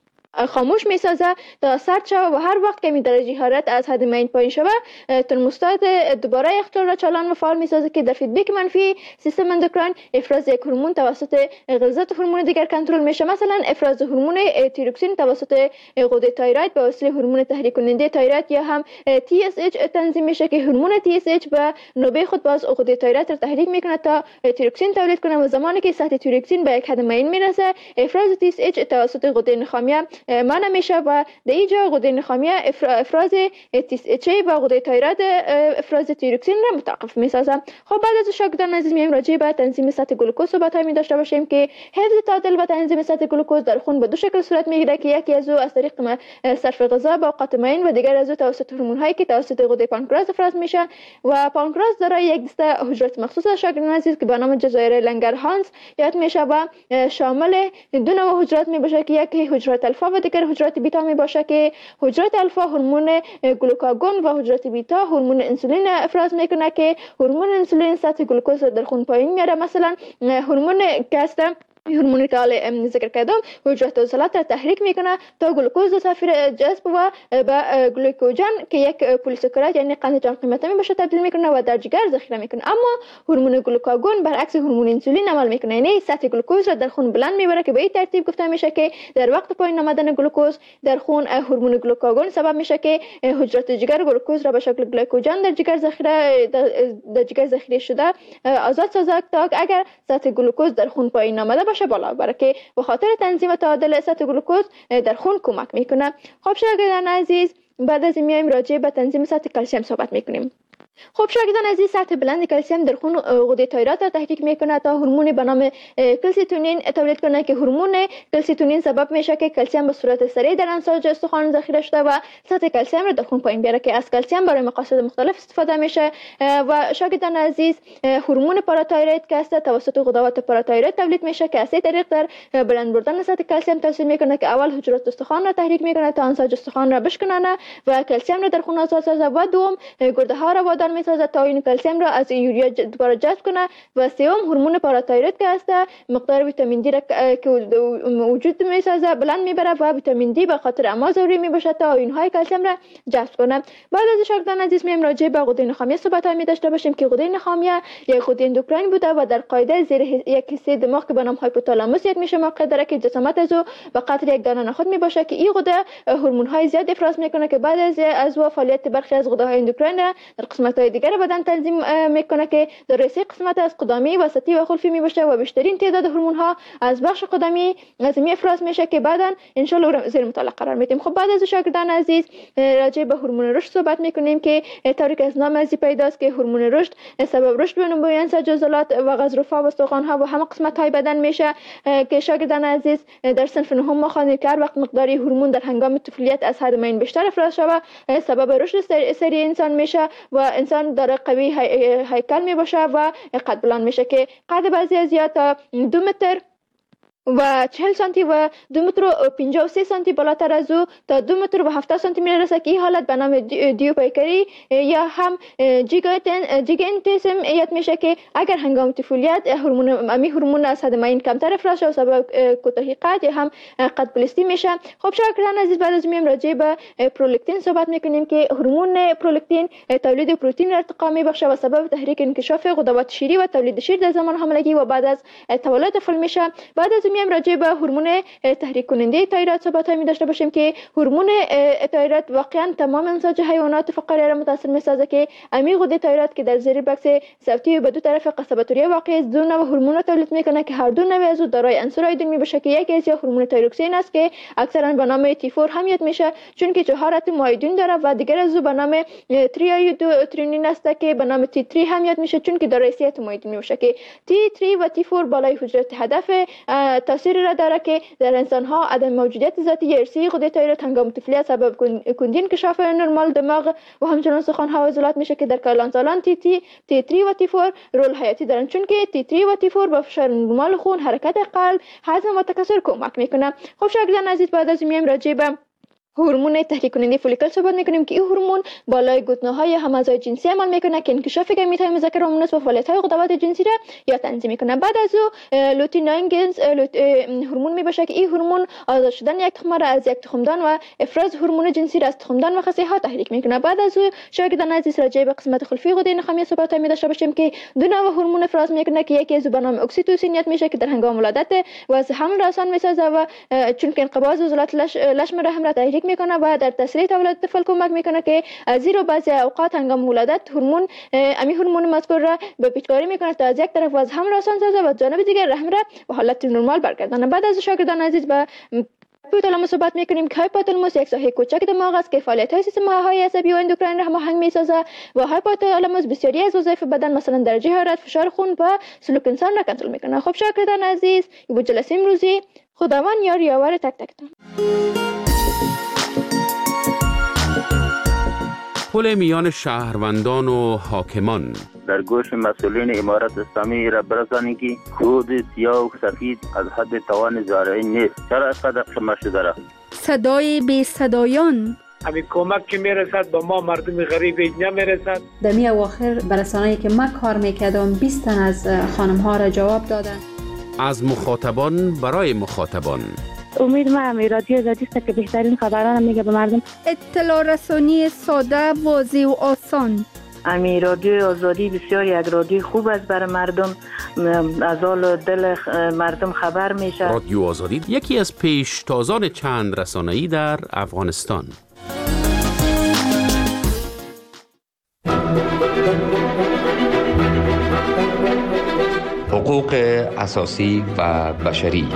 S3: خاموش میسازه تا سرد شود و هر وقت که درجه حرارت از حد معین پایین شود ترموستات دوباره یخچال را چالان و فعال میسازه که در فیدبک منفی سیستم اندوکراین افراز یک هورمون توسط غلظت هورمون دیگر کنترل میشه. مثلا افراز هورمون تیروکسین توسط غده تایروید به وسیله هورمون تحریک کننده تایروید یا هم TSH تنظیم میشه که هورمون TSH به نوبه خود باز غده تایروید را تحریک میکنه تا تیروکسین تولید کنه و زمانی که سطح تیروکسین به یک حد معین میرسه افراز TSH توسط غده نخامیه منع میشه و در اینجا غده نخامیه افراز TSH و غده تایروید افراز تیروکسین را متوقف میسازه. خب بعد از شاگردان عزیز میایم راجع به تنظیم سطح گلوکوز صحبت می داشته باشیم که حفظ تعادل و تنظیم سطح گلوکوز در خون به دو شکل صورت میگیره که یکی از او از طریق صرف غذا با اوقات معین و دیگر از او توسط هورمون هایی که توسط غده پانکراس افراز میشن و پانکراس دارای یک دسته حجرات مخصوص شاگردان عزیز که به نام جزایر لنگرهانز یاد میشه و شامل دو نوع حجرات می باشه که یکی حجرات الفا و دیگر حجرات بیتا می باشه که حجرات الفا هورمون گلوکاگون و حجرات بیتا هورمون انسولین افراز میکنه که هورمون انسولین سطح گلوکوز در خون پایین میاره. مثلا هورمون هورمونی که حالا ذکر کردم حجرات عضلات را تحریک میکنه تا گلوکوز سفیر جذب و به گلوکوژن که یک پلیساکارید یعنی قند جان قیمته باشه تبدیل میکنه و در جگر ذخیره میکنه. اما هورمون گلوکاگون برعکس هورمون انسولین عمل میکنه، یعنی سطح گلوکوز را در خون بلند میبره که به این ترتیب گفته میشه که در وقت پایین آمدن گلوکوز در خون هورمون گلوکاگون سبب میشه که حجرات جگر گلوکوز را به شکل گلوکوژن در جگر ذخیره شده آزاد سازد تا اگر سطح گلوکوز در خون پایین آمده باشه بالا بره که به خاطر تنظیم تعادل سطح گلوکوز در خون کمک میکنه. خب شاگردان عزیز بعد از این میایم راجع به تنظیم سطح کلسیم صحبت میکنیم. خب شاگردان عزیز سطح بلند کلسیم در خون غده تایروید را تحریک میکنه تا هورمون به نام کلسیتونین تولید کنه که هورمون کلسیتونین سبب میشه که کلسیم به صورت سریع در انساج استخوان ذخیره شده و سطح کلسیم را در خون پایین بیاره که از کلسیم برای مقاصد مختلف استفاده میشه. و شاگردان عزیز هورمون پاراتایروید که است توسط غدوات پاراتایروید تولید میشه که از این طریق در بلند بردن سطح کلسیم تاثیر میکنه که اول حجرات استخوان را تحریک میکنه تا انساج استخوان را بشکنانه و کلسیم را در خون آزاد سازه و دوم گرده ها را آسان میسازد تا این کلسیم را از یوریا دوباره جذب کنه. و سوم هورمون پاراتایروید که است، مقدار ویتامین دی را که وجود میسازه بلند میبره و ویتامین دی به خاطر اما ضروری میباشد تا آیون‌های کلسیم را جذب کنه. بعد از شاگردان عزیز میم راجع به غده نخامیه صحبت‌های داشته باشیم که غده نخامیه یک غده اندوکراین بوده و در قاعده زیر یک حصه دماغ که به نام هایپوتالاموس یک میشه موقع داره که جسامت از او به قدر یک دانه نخود میباشه که این غده هورمون‌های زیاد افراز میکنه که بعد از او فعالیت برخی از غده‌های اندوکراین در قسمت‌های دیگر بدن تنظیم میکنه که در سه قسمت از قدمی، وسطی و خلفی میباشه و بیشترین تعداد هورمون‌ها از بخش قدمی از می افراز میشه که بعداً ان شاء الله زیر مطالعه قرار میدیم. خب بعد از شاگردان عزیز راجع به هورمون رشد صحبت میکنیم که طوری که از نام ازی پیداست که هورمون رشد سبب رشد و نمایان سجزلات و غضروف‌ها و استخوان‌ها و همه قسمت‌های بدن میشه که شاگردان عزیز در صنف نهم ما خواندیم که هر وقت مقداری هورمون در هنگام طفولیت از حد معین بیشتر افراز شود سبب رشد سریع انسان میشه و انسان داره قوی هیکل میباشه و قد بلند میشه که قد بعضی از زیاد تا 2 متر و 40 سانتی و 2 متر و 53 سانتی بالاتر از او تا 2 متر و 70 سانتی میرسه که این حالت به نام دیوپیکری یا هم جیگانتیسم یاد میشه که اگر هنگام طفولیت هورمون از حد معین کمتر افراز شود سبب کوتاهی قد یا هم قد بلستی میشه. خب شاگردان عزیز بعد از میم راجع به پرولاکتین صحبت میکنیم که هورمون پرولاکتین تولید پروتئین ارتقا میبخشه و سبب تحریک انکشاف غدوات شیری و تولید شیر در زمان حاملگی و بعد از تولد طفل میشه. بعد از میم راجع به هورمون تحریک کننده تایروید صحبت می داشته باشیم که هورمون تایروید واقعا تمام انساج حیوانات فقاریه را متاثر میسازه که امی غده تایروید که در زیر بکس صوتی به دو طرف قصبه توریه واقع است دو نوع هورمون را تولید میکنه که هر دو نوع از او دارای عنصر آیودین میباشه که یکی از هورمون تایروکسین است که اکثرا به نام T4 هم یاد میشه چون که 4 اتم آیودین داره و دیگر از او به نام تریایودوترینین است که به نام T3 هم یاد میشه چون که دارای 3 اتم آیودین میباشه که T3 و T4 بالای حجرات هدف تاثیری را داره که در انسان ها عدم موجودیت ذاتی ارثی غده تایروید هنگام طفولیت سبب کندی انکشاف نرمال دماغ و همچنان سخن ها و عضلات میشه که در کلان سالان T3 و T4 رول حیاتی دارن چون که T3 و T4 به فشار نرمال خون، حرکت قلب، هضم و تکثر کمک میکنه. خب شاگردان عزیز بعد از میایم راجع به هورمون تحریک کننده فولیکل صحبت میکنیم که این هورمون بالای گوتنه‌های هم اعضای جنسی عمل میکنه که انکشاف گمیت‌های مذکر و مؤنث و فعالیت‌های غدوات جنسی را یا تنظیم میکنه. بعد از او لوتئینین هورمون میباشه که این هورمون آزاد شدن یک تخم را از یک تخمدان و افراز هورمون جنسی را از تخمدان و خصی‌ها تحریک میکنه. بعد از او شاگردان عزیز راجع به قسمت خلفی غده نخامی صحبت می داشته باشیم که دو نوع هورمون افراز میکنه که یکی از به نام اکسیتوسین یاد میشه که در هنگام ولادت و حمل را آسان میسازه و چون که انقباض عضلات لشم رحم را تحریک میکنه و در تسریع تولد طفل کمک میکنه که از زیرا بعضی اوقات هنگام ولادت هورمون مذکور را به پیچکاری میکنه تا از یک طرف از حمل آسان سازه و جانب دیگر رحم را به حالت نرمال برگردانه. بعد از شاگردان عزیز به هایپوتالاموس صحبت میکنیم که هایپوتالاموس یک ساحه کوچک دماغ است که فعالیت‌های سیستم‌های عصبی و اندوکراین را هماهنگ میسازه و هایپوتالاموس بسیاری از وظایف بدن مثلا درجه حرارت، فشار خون و سلوک انسان را کنترل میکنه. خب شاگردان عزیز این بود جلسه امروزی. خداوند یار یاور تک تکتان.
S4: پل میان شهروندان و حاکمان
S5: در گوش مسئولین امارت اسلامی را برسانی که خود سیاه و سفید از حد توان زارعی نیست. چرا اینقدر شمار شده را؟
S6: صدای بی صدایان
S7: همین کمک که میرسد به ما مردم غریب نمیرسد.
S8: در می اواخر برسانه‌ای که من کار میکردم 20 تن از خانم ها را جواب دادن.
S4: از مخاطبان برای مخاطبان.
S9: امید من رادیو آزادی است که بهترین خبران میگه به مردم.
S6: اطلاع رسانی ساده، واضح و آسان.
S10: امی رادیو آزادی بسیار یک رادیو خوب است برای مردم، از حال دل مردم خبر میشه.
S4: رادیو آزادی یکی از پیشتازان چند رسانه‌ای در افغانستان.
S11: حقوق اساسی و بشری.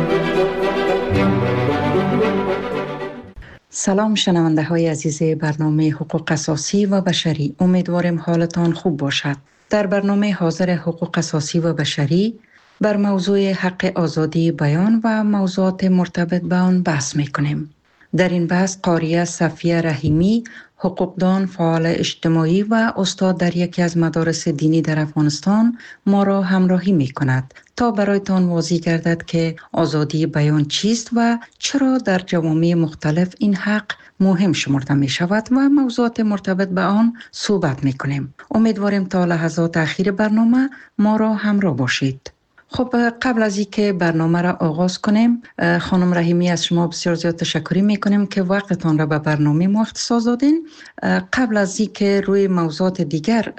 S12: سلام شنونده های عزیز برنامه حقوق اساسی و بشری، امیدوارم حالتان خوب باشد. در برنامه حاضر حقوق اساسی و بشری بر موضوع حق آزادی بیان و موضوعات مرتبط به آن بحث می کنیم. در این بحث قاریه صفیه رحیمی، حقوقدان، فعال اجتماعی و استاد در یکی از مدارس دینی در افغانستان ما را همراهی می کند تا برایتان واضح گردد که آزادی بیان چیست و چرا در جوامع مختلف این حق مهم شمرده می شود و موضوعات مرتبط به آن صحبت می کنیم. امیدواریم تا لحظات اخیر برنامه ما را همراه باشید. خب قبل از اینکه برنامه را آغاز کنیم، خانم رحیمی از شما بسیار زیاد تشکر میکنیم که وقتتان را به برنامه ما اختصاص دادین. قبل از اینکه روی موضوعات دیگر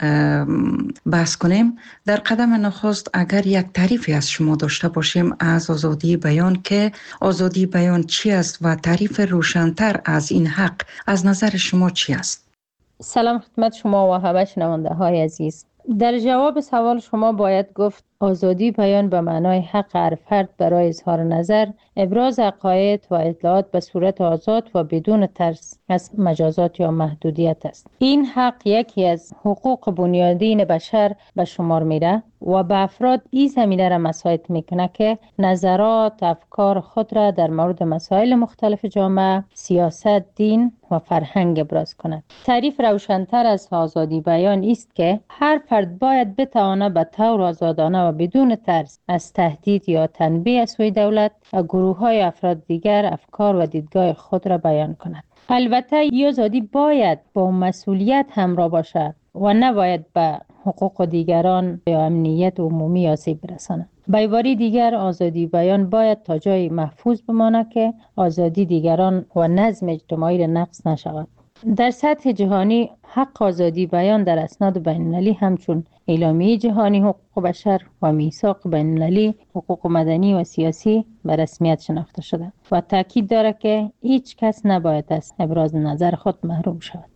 S12: بحث کنیم، در قدم نخست اگر یک تعریفی از شما داشته باشیم از آزادی بیان، که آزادی بیان چی است و تعریف روشن‌تر از این حق از نظر شما چی است؟
S13: سلام خدمت شما و همه شنونده های عزیز. در جواب سوال شما باید گفت آزادی بیان به معنای حق هر فرد برای اظهار نظر، ابراز عقاید و اطلاعات به صورت آزاد و بدون ترس از مجازات یا محدودیت است. این حق یکی از حقوق بنیادین بشر به شمار میره و به افراد این زمینه را مساعد میکنه که نظرات، افکار خود را در مورد مسائل مختلف جامعه، سیاست، دین و فرهنگ ابراز کند. تعریف روشن‌تر از آزادی بیان است که هر فرد باید بتواند به طور آزادانه و بدون ترس از تهدید یا تنبیه از سوی دولت و گروه‌های افراد دیگر افکار و دیدگاه خود را بیان کند. البته این آزادی باید با مسئولیت همراه باشد و نباید به حقوق دیگران یا امنیت عمومی آسیب برساند. به عبارت دیگر آزادی بیان باید تا جای محفوظ بماند که آزادی دیگران و نظم اجتماعی را نقض نشود. در سطح جهانی حق آزادی بیان در اسناد بین‌المللی همچون اعلامیه جهانی حقوق بشر و میثاق بین‌المللی حقوق مدنی و سیاسی به رسمیت شناخته شده و تاکید دارد که هیچ کس نباید از ابراز نظر خود محروم شود.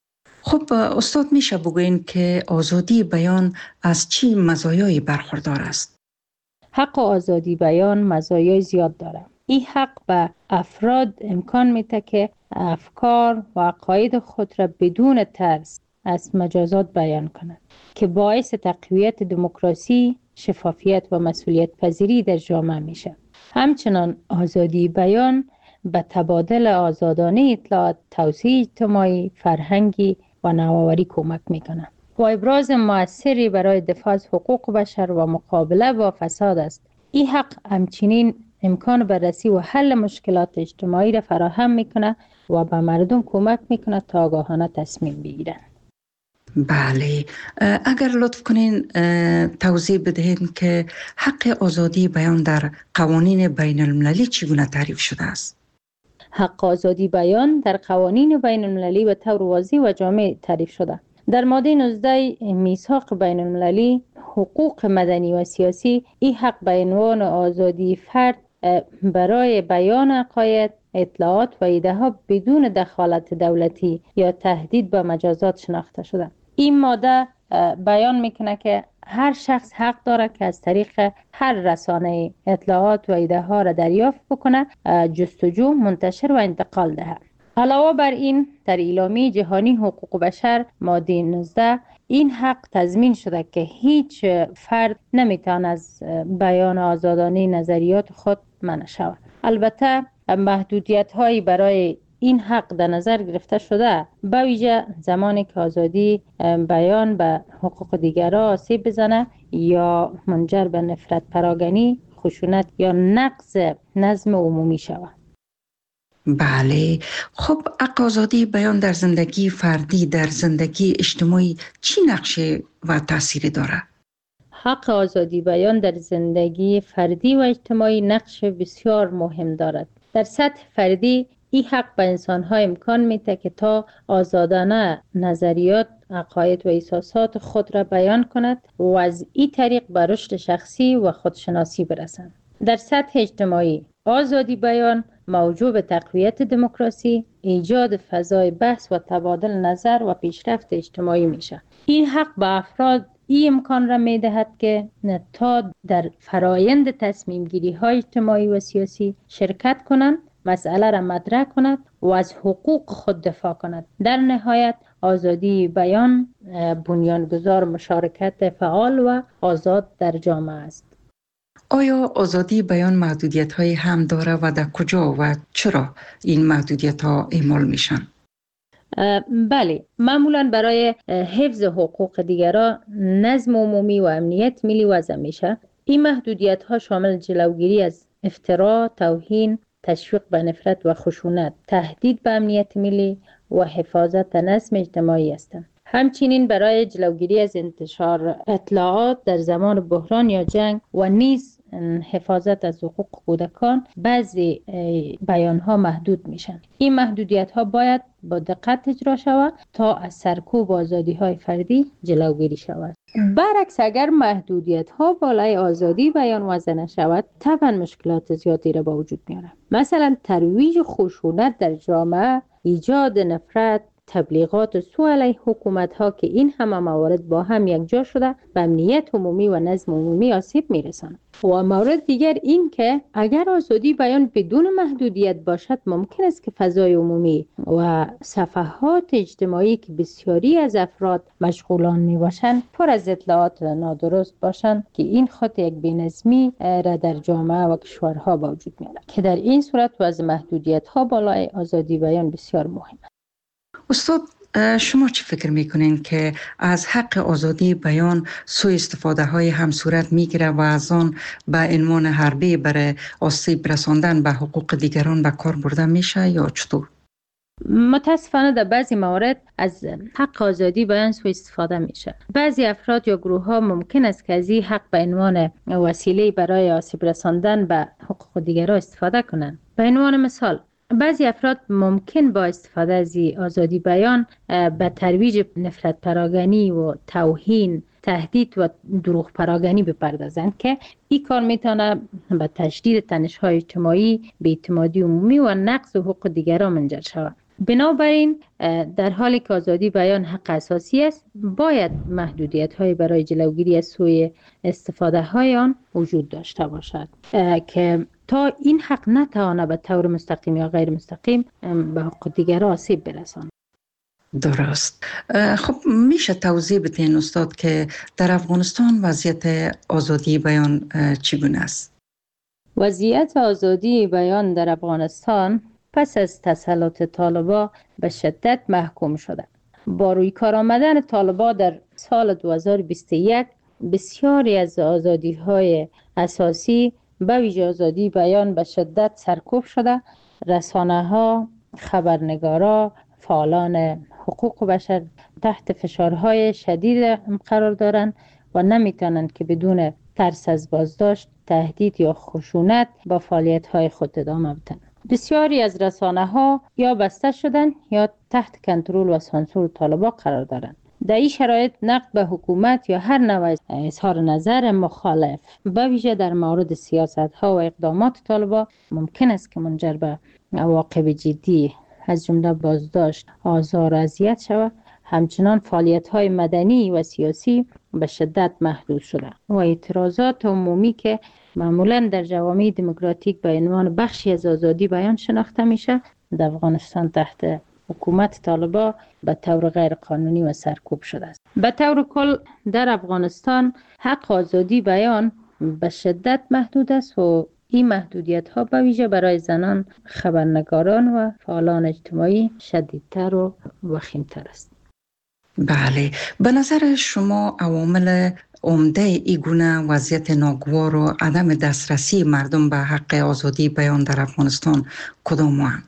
S12: خب استاد میشه بگوین که آزادی بیان از چی مزایایی برخوردار است؟
S13: حق آزادی بیان مزایای زیاد دارد. این حق به افراد امکان میده که افکار و عقاید خود را بدون ترس از مجازات بیان کنند که باعث تقویت دموکراسی، شفافیت و مسئولیت پذیری در جامعه میشه. همچنان آزادی بیان به تبادل آزادانه اطلاعات، توسعه اجتماعی، فرهنگی و نوآوری کمک میکنه و ابراز مؤثری برای دفاع از حقوق بشر و مقابله با فساد است. این حق همچنین امکان بررسی و حل مشکلات اجتماعی را فراهم میکنه و به مردم کمک میکنه تا آگاهانه تصمیم بگیرن.
S12: بله، اگر لطف کنین توضیح بدهید که حق آزادی بیان در قوانین بین المللی چگونه تعریف شده است؟
S13: حق آزادی بیان در قوانین بین المللی به طور واضح و جامع تعریف شده. در ماده 19 میثاق بین المللی حقوق مدنی و سیاسی این حق به عنوان آزادی فرد برای بیان عقاید، اطلاعات و ایده ها بدون دخالت دولتی یا تهدید به مجازات شناخته شده. این ماده بیان میکنه که هر شخص حق داره که از طریق هر رسانه اطلاعات و ایده ها را دریافت بکنه، جستجو، منتشر و انتقال دهد. علاوه بر این در اعلامیه جهانی حقوق بشر ماده 19 این حق تضمین شده که هیچ فرد نمیتونه از بیان آزادانه نظریات خود منع شود. البته محدودیت هایی برای این حق در نظر گرفته شده، به ویژه زمانی که آزادی بیان به حقوق دیگران آسیب بزنه یا منجر به نفرت پراگنی، خشونت یا نقض نظم عمومی شود.
S12: بله، خب حق آزادی بیان در زندگی فردی، در زندگی اجتماعی چی نقشه و تأثیری داره؟
S13: حق آزادی بیان در زندگی فردی و اجتماعی نقش بسیار مهم دارد. در سطح فردی این حق به انسان‌ها امکان میده که تا آزادانه نظریات، عقاید و احساسات خود را بیان کند و از این طریق به رشد شخصی و خودشناسی برسند. در سطح اجتماعی آزادی بیان موجب به تقویت دموکراسی، ایجاد فضای بحث و تبادل نظر و پیشرفت اجتماعی میشه. این حق به افراد این امکان را میدهد که تا در فرایند تصمیم گیری های اجتماعی و سیاسی شرکت کنند، مسئله را مطرح کند و از حقوق خود دفاع کند. در نهایت آزادی بیان بنیانگذار مشارکت فعال و آزاد در جامعه است.
S12: آیا آزادی بیان محدودیت های هم داره و در کجا و چرا این محدودیت ها اعمال میشن؟
S13: بله، معمولا برای حفظ حقوق دیگران، نظم عمومی و امنیت ملی وضع میشه. این محدودیت ها شامل جلوگیری از افترا، توهین، تشویق به نفرت و خشونت، تهدید به امنیت ملی و حفاظت نظم اجتماعی هستند. همچنین برای جلوگیری از انتشار اطلاعات در زمان بحران یا جنگ و نیز حفاظت از حقوق کودکان بعضی بیان ها محدود میشن. این محدودیت ها باید با دقت اجرا شود تا از سرکوب آزادی های فردی جلوگیری شود. برعکس اگر محدودیت ها بالای آزادی بیان وضع نشود، طبعا مشکلات زیادی را با وجود میاره. مثلا ترویج خشونت در جامعه، ایجاد نفرت، تبلیغات سوء علیه حکومت ها که این همه موارد با هم یکجا شده به امنیت عمومی و نظم عمومی آسیب میرساند. و مورد دیگر این که اگر آزادی بیان بدون محدودیت باشد، ممکن است که فضای عمومی و صفحات اجتماعی که بسیاری از افراد مشغولان می باشند پر از اطلاعات نادرست باشند که این خود یک بی‌نظمی را در جامعه و کشورها با وجود میاره که در این صورت وضع محدودیت ها بالای آزادی بیان بسیار مهم است.
S12: استاد، شما چی فکر میکنین که از حق آزادی بیان سوء استفاده های هم صورت میگیره و از آن به عنوان حربه برای آسیب رساندن به حقوق دیگران به کار برده میشه یا چطور؟
S13: متاسفانه در بعضی موارد از حق آزادی بیان سوء استفاده میشه. بعضی افراد یا گروه ها ممکن است که از این حق به عنوان وسیله برای آسیب رساندن به حقوق دیگران استفاده کنند. به عنوان مثال، بعضی افراد ممکن با استفاده از آزادی بیان به ترویج نفرت پراگنی و توهین، تهدید و دروغ پراگنی بپردازند که این کار میتونه به تشدید تنش‌های اجتماعی، بی‌اعتمادی عمومی و نقض حقوق دیگران منجر شود. بنابراین در حالی که آزادی بیان حق اساسی است، باید محدودیت‌های برای جلوگیری از سوء استفاده های آن وجود داشته باشد که تا این حق نتوانه به طور مستقیم یا غیر مستقیم به حقوق دیگران آسیب برساند.
S12: درست. خب میشه توضیح بدین استاد که در افغانستان وضعیت آزادی بیان چگونه است؟
S13: وضعیت آزادی بیان در افغانستان پس از تسلط طالبان به شدت محکوم شده. با روی کار آمدن طالبان در سال 2021 بسیاری از آزادی‌های اساسی به ویژه آزادی بیان به شدت سرکوب شده. رسانه‌ها، خبرنگارا، فعالان حقوق بشر تحت فشارهای شدید قرار دارند و نمیتونند که بدون ترس از بازداشت، تهدید یا خشونت با فعالیت‌های خود ادامه بدن. بسیاری از رسانه‌ها یا بسته شدن یا تحت کنترل و سانسور طالبان قرار دارند. در این شرایط نقد به حکومت یا هر نوع اظهار نظر مخالف به ویژه در مورد سیاست‌ها و اقدامات طالبان ممکن است که منجر به عواقب جدی از جمله بازداشت، آزار و اذیت شود. همچنان فعالیت‌های مدنی و سیاسی به شدت محدود شده و اعتراضات عمومی که معمولاً در جوامع دموکراتیک به عنوان بخشی از آزادی بیان شناخته میشه، در افغانستان تحت حکومت طالبان به طور غیر قانونی و سرکوب شده است. به طور کل در افغانستان حق آزادی بیان به شدت محدود است و این محدودیت ها به ویژه برای زنان، خبرنگاران و فعالان اجتماعی شدیدتر و وخیمتر است.
S12: بله، به نظر شما عوامل عمده ای گونه وضعیت ناگوار و عدم دسترسی مردم به حق آزادی بیان در افغانستان کدام هستند؟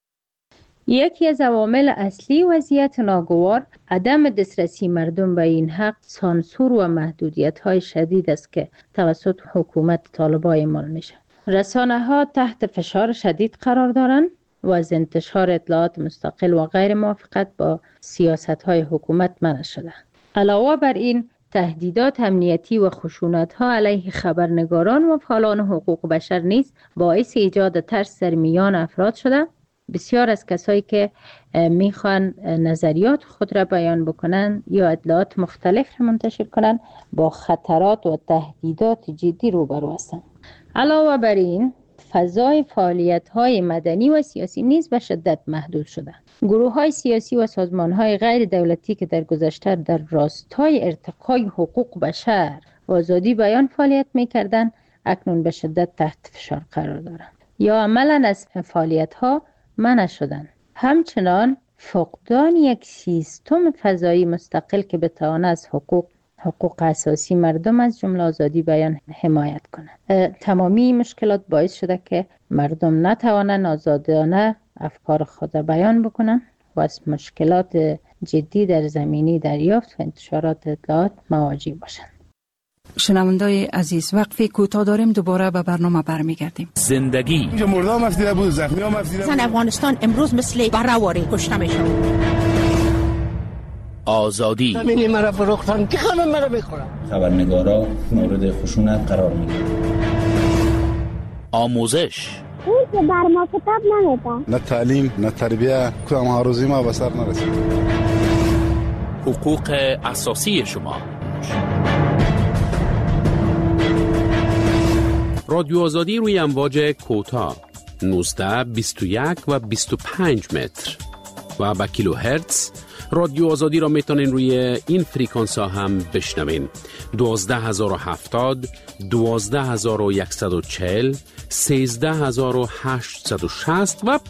S13: یکی از عوامل اصلی وضعیت ناگوار عدم دسترسی مردم به این حق سانسور و محدودیت‌های شدید است که توسط حکومت طالبان اعمال میشه. رسانه‌ها تحت فشار شدید قرار دارند و از انتشار اطلاعات مستقل و غیر موافقت با سیاست‌های حکومت منع شده. علاوه بر این تهدیدات امنیتی و خشونت‌ها علیه خبرنگاران و فعالان حقوق بشر نیز باعث ایجاد ترس در میان افراد شده. بسیار از کسایی که میخوان نظریات خود را بیان بکنن یا اطلاعات مختلف را منتشر کنن با خطرات و تهدیدات جدی روبرو هستند. علاوه بر این فضای فعالیت‌های مدنی و سیاسی نیز به شدت محدود شده. گروه‌های سیاسی و سازمان‌های غیر دولتی که در گذشته در راستای ارتقای حقوق بشر و آزادی بیان فعالیت می‌کردند، اکنون به شدت تحت فشار قرار دارند یا عملاً از فعالیت‌ها منع شدند. همچنان فقدان یک سیستم فضایی مستقل که بتواند از حقوق اساسی مردم از جمله آزادی بیان حمایت کنند. تمامی مشکلات باعث شده که مردم نتوانند آزادانه افکار خود بیان بکنند و از مشکلات جدی در زمینه دریافت و انتشارات اطلاعات مواجه باشند.
S14: شنوندای عزیز، وقفه کوتاه داریم، دوباره به برنامه برمیگردیم.
S15: زندگی
S16: اینجا مردم افدیده بود، زخمی هم افدیده بود.
S17: زن افغانستان امروز مثل برهواری کشته میشه.
S15: آزادی
S18: همینی مرا فروختن که خانم مرا بخورم.
S19: خبرنگارا مورد خشونت قرار میگیرن.
S15: آموزش
S20: اون که بر ما کتاب نمیده.
S16: نه تعلیم نه تربیه، کدام هاروزی ما به سر نرسید.
S15: حقوق اساسی شما.
S4: رادیو آزادی روی امواج کوتاه 19 21 و 25 متر و با کیلو هرتز. رادیو آزادی را میتونین روی این فریکانس ها هم بشنوین. 12070 12140 13860 و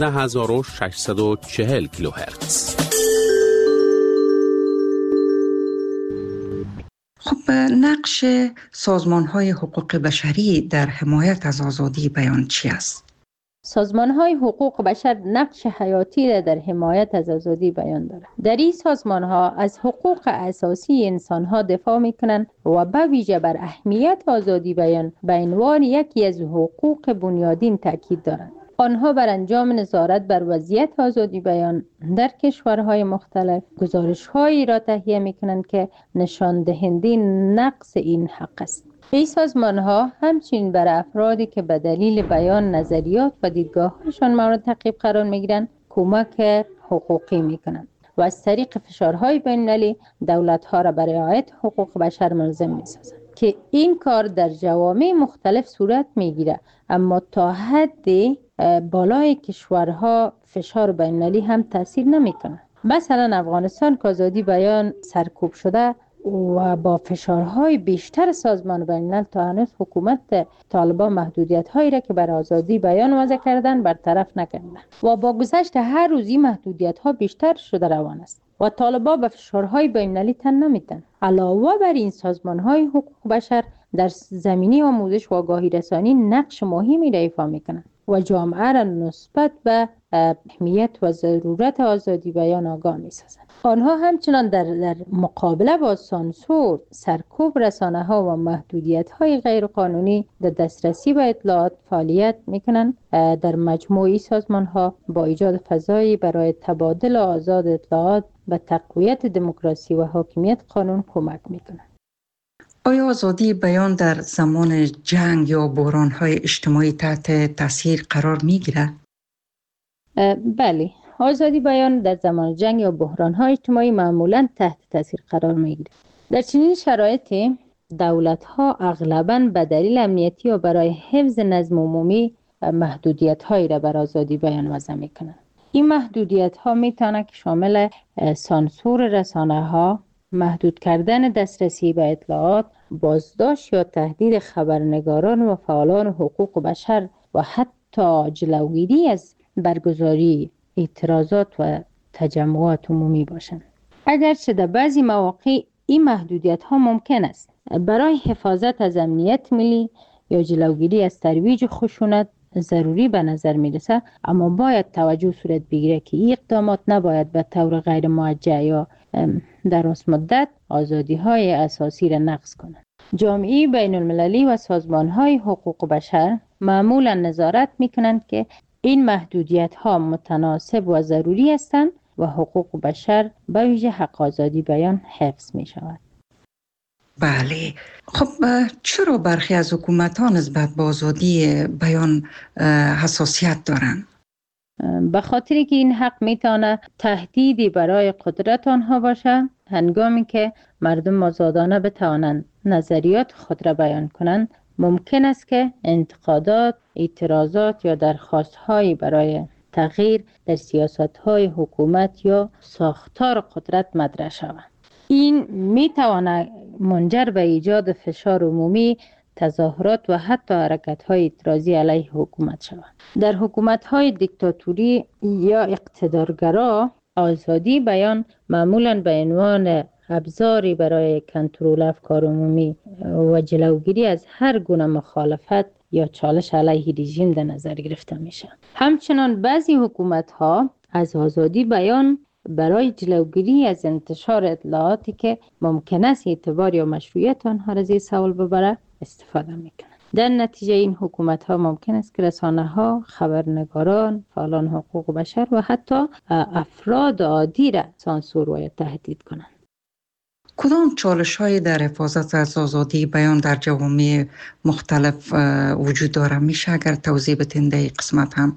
S4: 15640 کیلو هرتز.
S12: خب نقش سازمان‌های حقوق بشری در حمایت از آزادی بیان چی است؟
S13: سازمان‌های حقوق بشر نقش حیاتی را در حمایت از آزادی بیان دارند. در این سازمان‌ها از حقوق اساسی انسان‌ها دفاع می‌کنند و به ویژه بر اهمیت آزادی بیان به عنوان یکی از حقوق بنیادین تاکید دارند. آنها بر انجام نظارت بر وضعیت آزادی بیان در کشورهای مختلف گزارش‌هایی را تهیه می‌کنند که نشان دهنده نقص این حق است. این سازمان‌ها همچنین بر افرادی که به دلیل بیان نظریات و دیدگاه‌هایشان مورد تعقیب قرار می‌گیرند کمک حقوقی می‌کنند و از طریق فشارهای بین‌المللی دولت‌ها را برای رعایت حقوق بشر ملزم می‌سازند که این کار در جوامع مختلف صورت می‌گیرد، اما تا حد بالای کشورها فشار بین‌المللی هم تاثیر نمی‌کند. مثلا افغانستان که آزادی بیان سرکوب شده و با فشارهای بیشتر سازمان بین‌الملل تا هنوز حکومت طالبان محدودیت‌هایی را که بر آزادی بیان وضع کردن برطرف نکردند و با گذشت هر روزی محدودیت‌ها بیشتر شده روان است و طالبان به فشارهای بین‌المللی تن نمی‌دهند. علاوه بر این سازمان‌های حقوق بشر در زمینه آموزش و آگاهی رسانی نقش مهمی را ایفا می‌کنند و جامعه را نسبت به اهمیت و ضرورت آزادی بیان آگاه می‌سازند. آنها همچنان در مقابله با سانسور، سرکوب رسانه‌ها و محدودیت‌های غیرقانونی در دسترسی به اطلاعات فعالیت می‌کنند. در مجموعی سازمان‌ها با ایجاد فضایی برای تبادل آزاد اطلاعات به تقویت دموکراسی و حاکمیت قانون کمک می‌کنند.
S12: آیا آزادی بیان در زمان جنگ یا بحران‌های اجتماعی تحت تاثیر قرار می‌گیرد؟
S13: بله، آزادی بیان در زمان جنگ یا بحران‌های اجتماعی معمولاً تحت تاثیر قرار می‌گیرد. در چنین شرایطی دولت‌ها اغلباً به دلیل امنیتی و برای حفظ نظم عمومی محدودیت‌هایی را بر آزادی بیان وضع می‌کنند. این محدودیت‌ها می‌تواند که شامل سانسور رسانه‌ها، محدود کردن دسترسی به اطلاعات، بازداشت یا تهدید خبرنگاران و فعالان حقوق بشر و حتی جلوگیری از برگزاری اعتراضات و تجمعات عمومی باشند. اگرچه در بعضی مواقع این محدودیت‌ها ممکن است برای حفاظت از امنیت ملی یا جلوگیری از ترویج خشونت ضروری به نظر می‌رسد، اما باید توجه صورت بگیره که این اقدامات نباید به طور غیر موجه یا دراز مدت آزادی‌های اساسی را نقض کنند. جامعه بین‌المللی و سازمان‌های حقوق بشر معمولاً نظارت می‌کنند که این محدودیت‌ها متناسب و ضروری هستند و حقوق بشر به ویژه حق آزادی بیان حفظ می‌شود.
S12: بله، خب چرا برخی از حکومت‌ها نسبت به آزادی بیان حساسیت دارند؟
S13: به خاطر که این حق میتونه تهدیدی برای قدرت آنها باشه. هنگامی که مردم آزادانه بتوانند نظریات خود را بیان کنند، ممکن است که انتقادات، اعتراضات یا درخواست‌هایی برای تغییر در سیاست‌های حکومت یا ساختار قدرت مطرح شود. این میتواند منجر به ایجاد فشار عمومی تظاهرات و حتی حرکت‌های اعتراضی علیه حکومت شود. در حکومت‌های دیکتاتوری یا اقتدارگرا آزادی بیان معمولاً به عنوان ابزاری برای کنترل افکار عمومی و جلوگیری از هر گونه مخالفت یا چالش علیه رژیم در نظر گرفته میشه. همچنان بعضی حکومت‌ها از آزادی بیان برای جلوگیری از انتشار اطلاعاتی که ممکن است اعتبار یا مشروعیت آنها را زیر سوال ببره استفاده میکنند. در نتیجه این حکومت‌ها ممکن است که رسانه‌ها، خبرنگاران، فعالان حقوق بشر و حتی افراد عادی را سانسور و تهدید کنند.
S12: کدام چالش‌های در حفاظت از آزادی بیان در جوامع مختلف وجود داره؟ میشه اگر توضیح بدین در این قسمت هم؟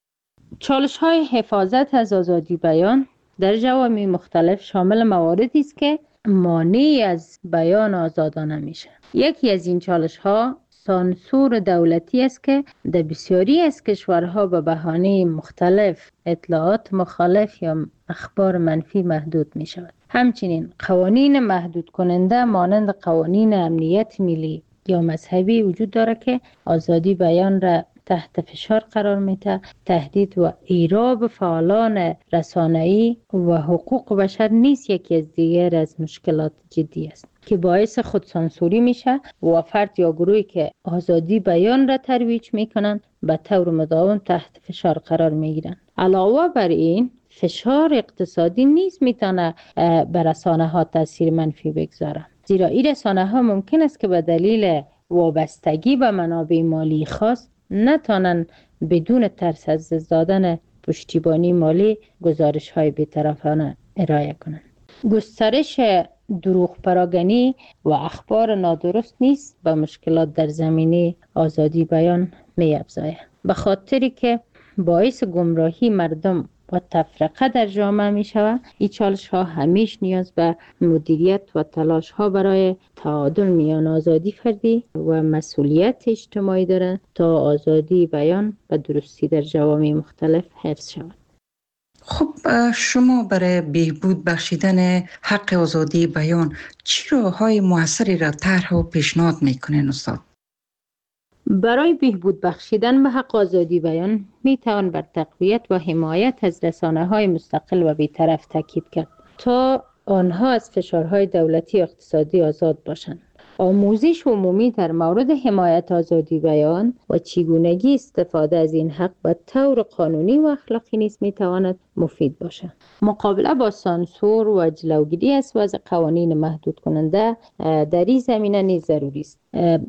S13: چالش‌های حفاظت از آزادی بیان در جوامع مختلف شامل مواردی است که مانع از بیان آزادانه میشه. یکی از این چالش‌ها سانسور دولتی است که در بسیاری از کشورها به بهانه مختلف اطلاعات مخالف یا اخبار منفی محدود می شود. همچنین قوانین محدود کننده مانند قوانین امنیت ملی یا مذهبی وجود داره که آزادی بیان را تحت فشار قرار میده. تهدید و ایراب فعالان رسانه‌ای و حقوق بشر نیز یکی از دیگر از مشکلات جدی است که باعث خودسانسوری میشه و فرد یا گروهی که آزادی بیان را ترویج میکنن به طور مداوم تحت فشار قرار میگیرن. علاوه بر این فشار اقتصادی نیز میتونه بر رسانه ها تاثیر منفی بگذاره، زیرا این رسانه ها ممکن است که به دلیل وابستگی به منابع مالی خاص نتونن بدون ترس از دادن پشتیبانی مالی گزارش های بی‌طرفانه ارائه کنند. گسترش دروغ پراگنی و اخبار نادرست نیست به مشکلات در زمینه آزادی بیان می افزاید، به خاطری که باعث گمراهی مردم و تفرقه در جامعه می شود. این چالش ها همیشه نیاز به مدیریت و تلاش ها برای تعادل میان آزادی فردی و مسئولیت اجتماعی دارد تا آزادی بیان و درستی در جوامع مختلف حفظ شود.
S12: خب شما برای بهبود بخشیدن حق آزادی بیان چه راه‌های موثری را طرح و پیشنهاد میکنین استاد؟
S13: برای بهبود بخشیدن به حق آزادی بیان می توان بر تقویت و حمایت از رسانه‌های مستقل و بی‌طرف تاکید کرد تا آنها از فشارهای دولتی و اقتصادی آزاد باشند. آموزش عمومی در مورد حمایت آزادی بیان و چگونگی استفاده از این حق به طور قانونی و اخلاقی نیز می تواند مفید باشد. مقابله با سانسور و جلوگیری از وضع قوانین محدود کننده در این زمینه نیز ضروری است.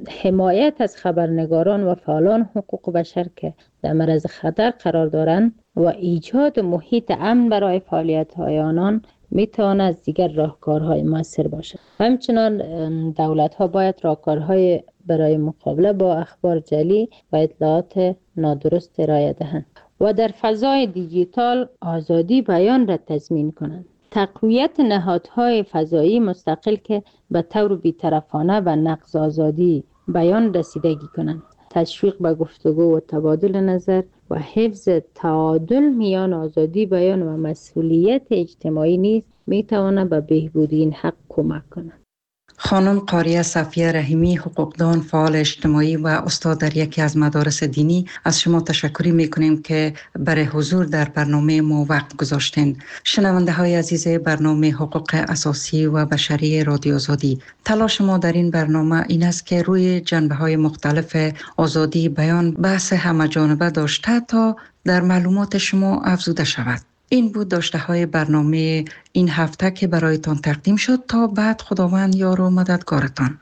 S13: حمایت از خبرنگاران و فعالان حقوق بشر که در معرض خطر قرار دارند و ایجاد محیط امن برای فعالیت‌های آنان می تواند از دیگر راهکارهای مؤثر باشد. همچنان دولت‌ها باید راهکارهای برای مقابله با اخبار جعلی و اطلاعات نادرست ارائه دهند و در فضای دیجیتال آزادی بیان را تضمین کنند. تقویت نهادهای فضایی مستقل که به طور بی‌طرفانه به نقض آزادی بیان رسیدگی کنند. تشویق به گفتگو و تبادل نظر و حفظ تعادل میان آزادی بیان و مسئولیت اجتماعی نیز میتواند به بهبود این حق کمک کند.
S12: خانم قاریه صفیه رحیمی، حقوقدان، فعال اجتماعی و استاد در یکی از مدارس دینی، از شما تشکر میکنیم که برای حضور در برنامه ما وقت گذاشتین. شنونده های عزیز برنامه حقوق اساسی و بشری رادیو آزادی، تلاش ما در این برنامه این است که روی جنبه های مختلف آزادی بیان بحث همه‌جانبه داشته تا در معلومات شما افزوده شود. این بود داشته های برنامه این هفته که برایتان تقدیم شد. تا بعد خداوند یار و مددگارتان.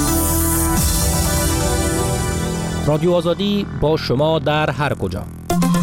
S15: رادیو آزادی با شما در هر کجا.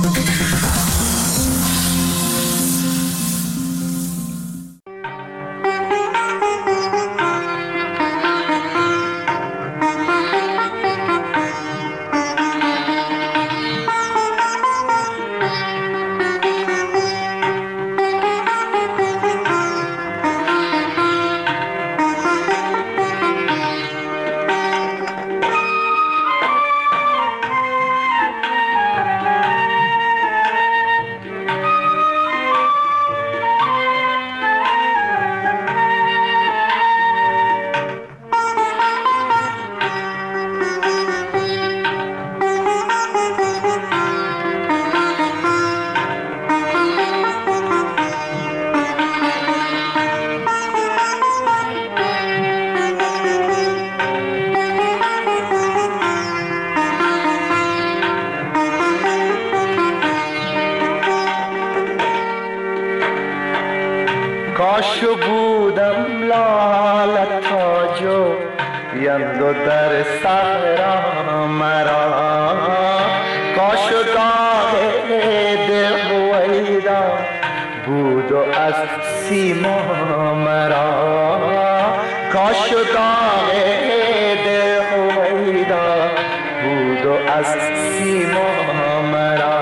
S21: کاش بودم لاله تاجو یندو در صحرا مرا کاش داغ دل هویدا بود و از سیما مرا کاش داغ دل هویدا بود و از سیما مرا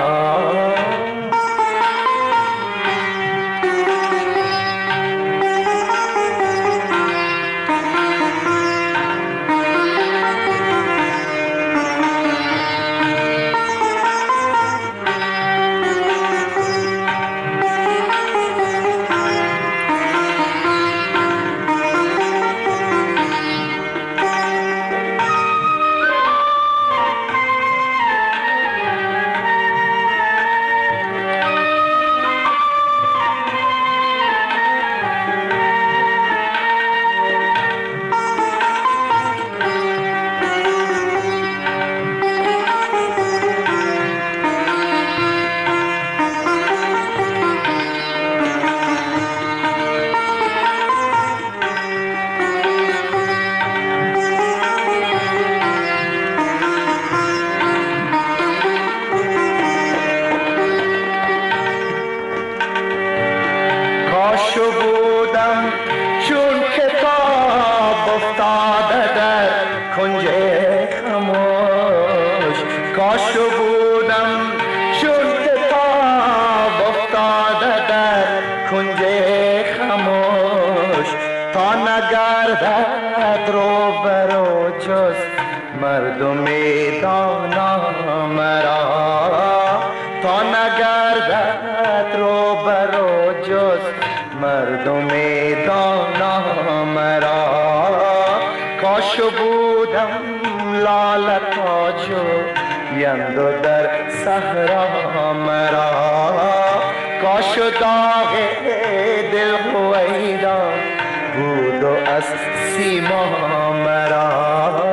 S21: مردم دانا مرا تا نگردد رو برو جز مردم دانا مرا کاش بودم لاله تاجو یندو در صحرا مرا کاش داغ دل هویدا بود و از سیما مرا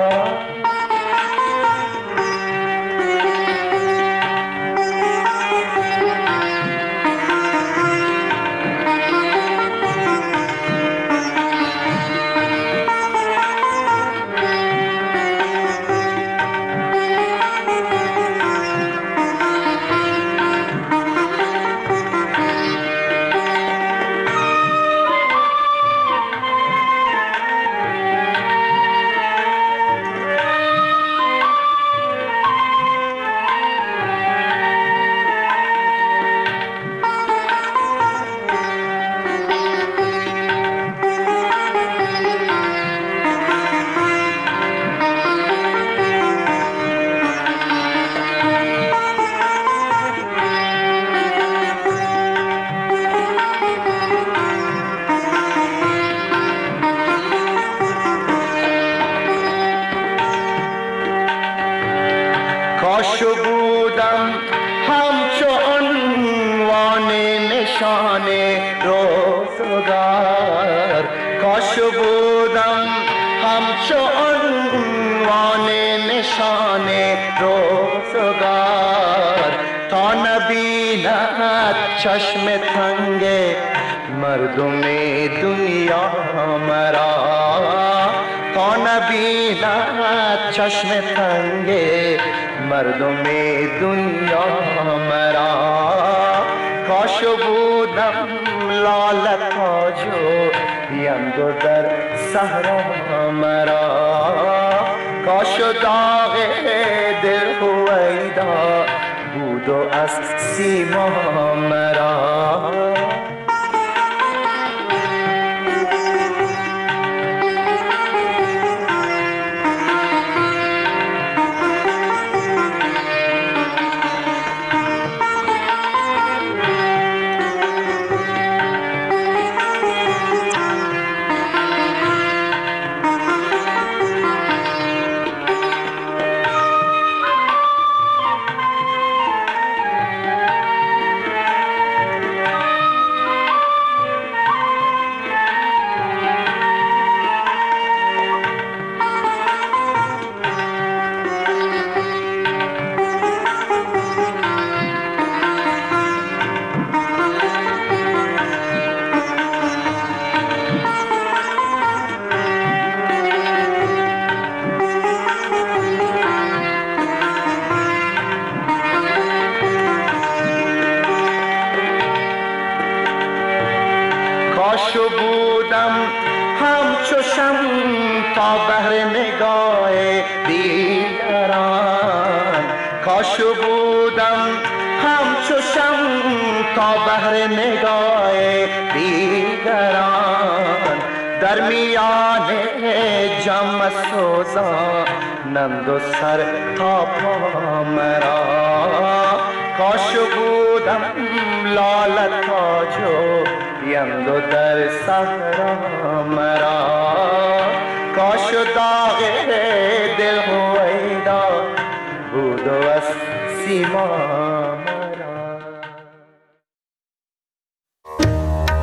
S21: کاش بودم همچو عنوان نشان روزگار کاش بودم همچو عنوان نشان روزگار تا نبیند چشم تنگ مردم دنیا مرا تا نبیند چشم تنگ مردم دنیا مرا کاش بودم لاله تاجو یندو در صحرا مرا کاش داغ دل هویدا بود و از سیما مرا کاش بودم همچو شمع تا بهر نگاه دیگران، کاش بودم همچو شمع تا بهر نگاه دیگران، در میان جمع سوزانند و سر تا پا مرا، کاش بودم لاله تاج و یند و در صحرا مرا، کاش داغ دل هویدا بود و از سیما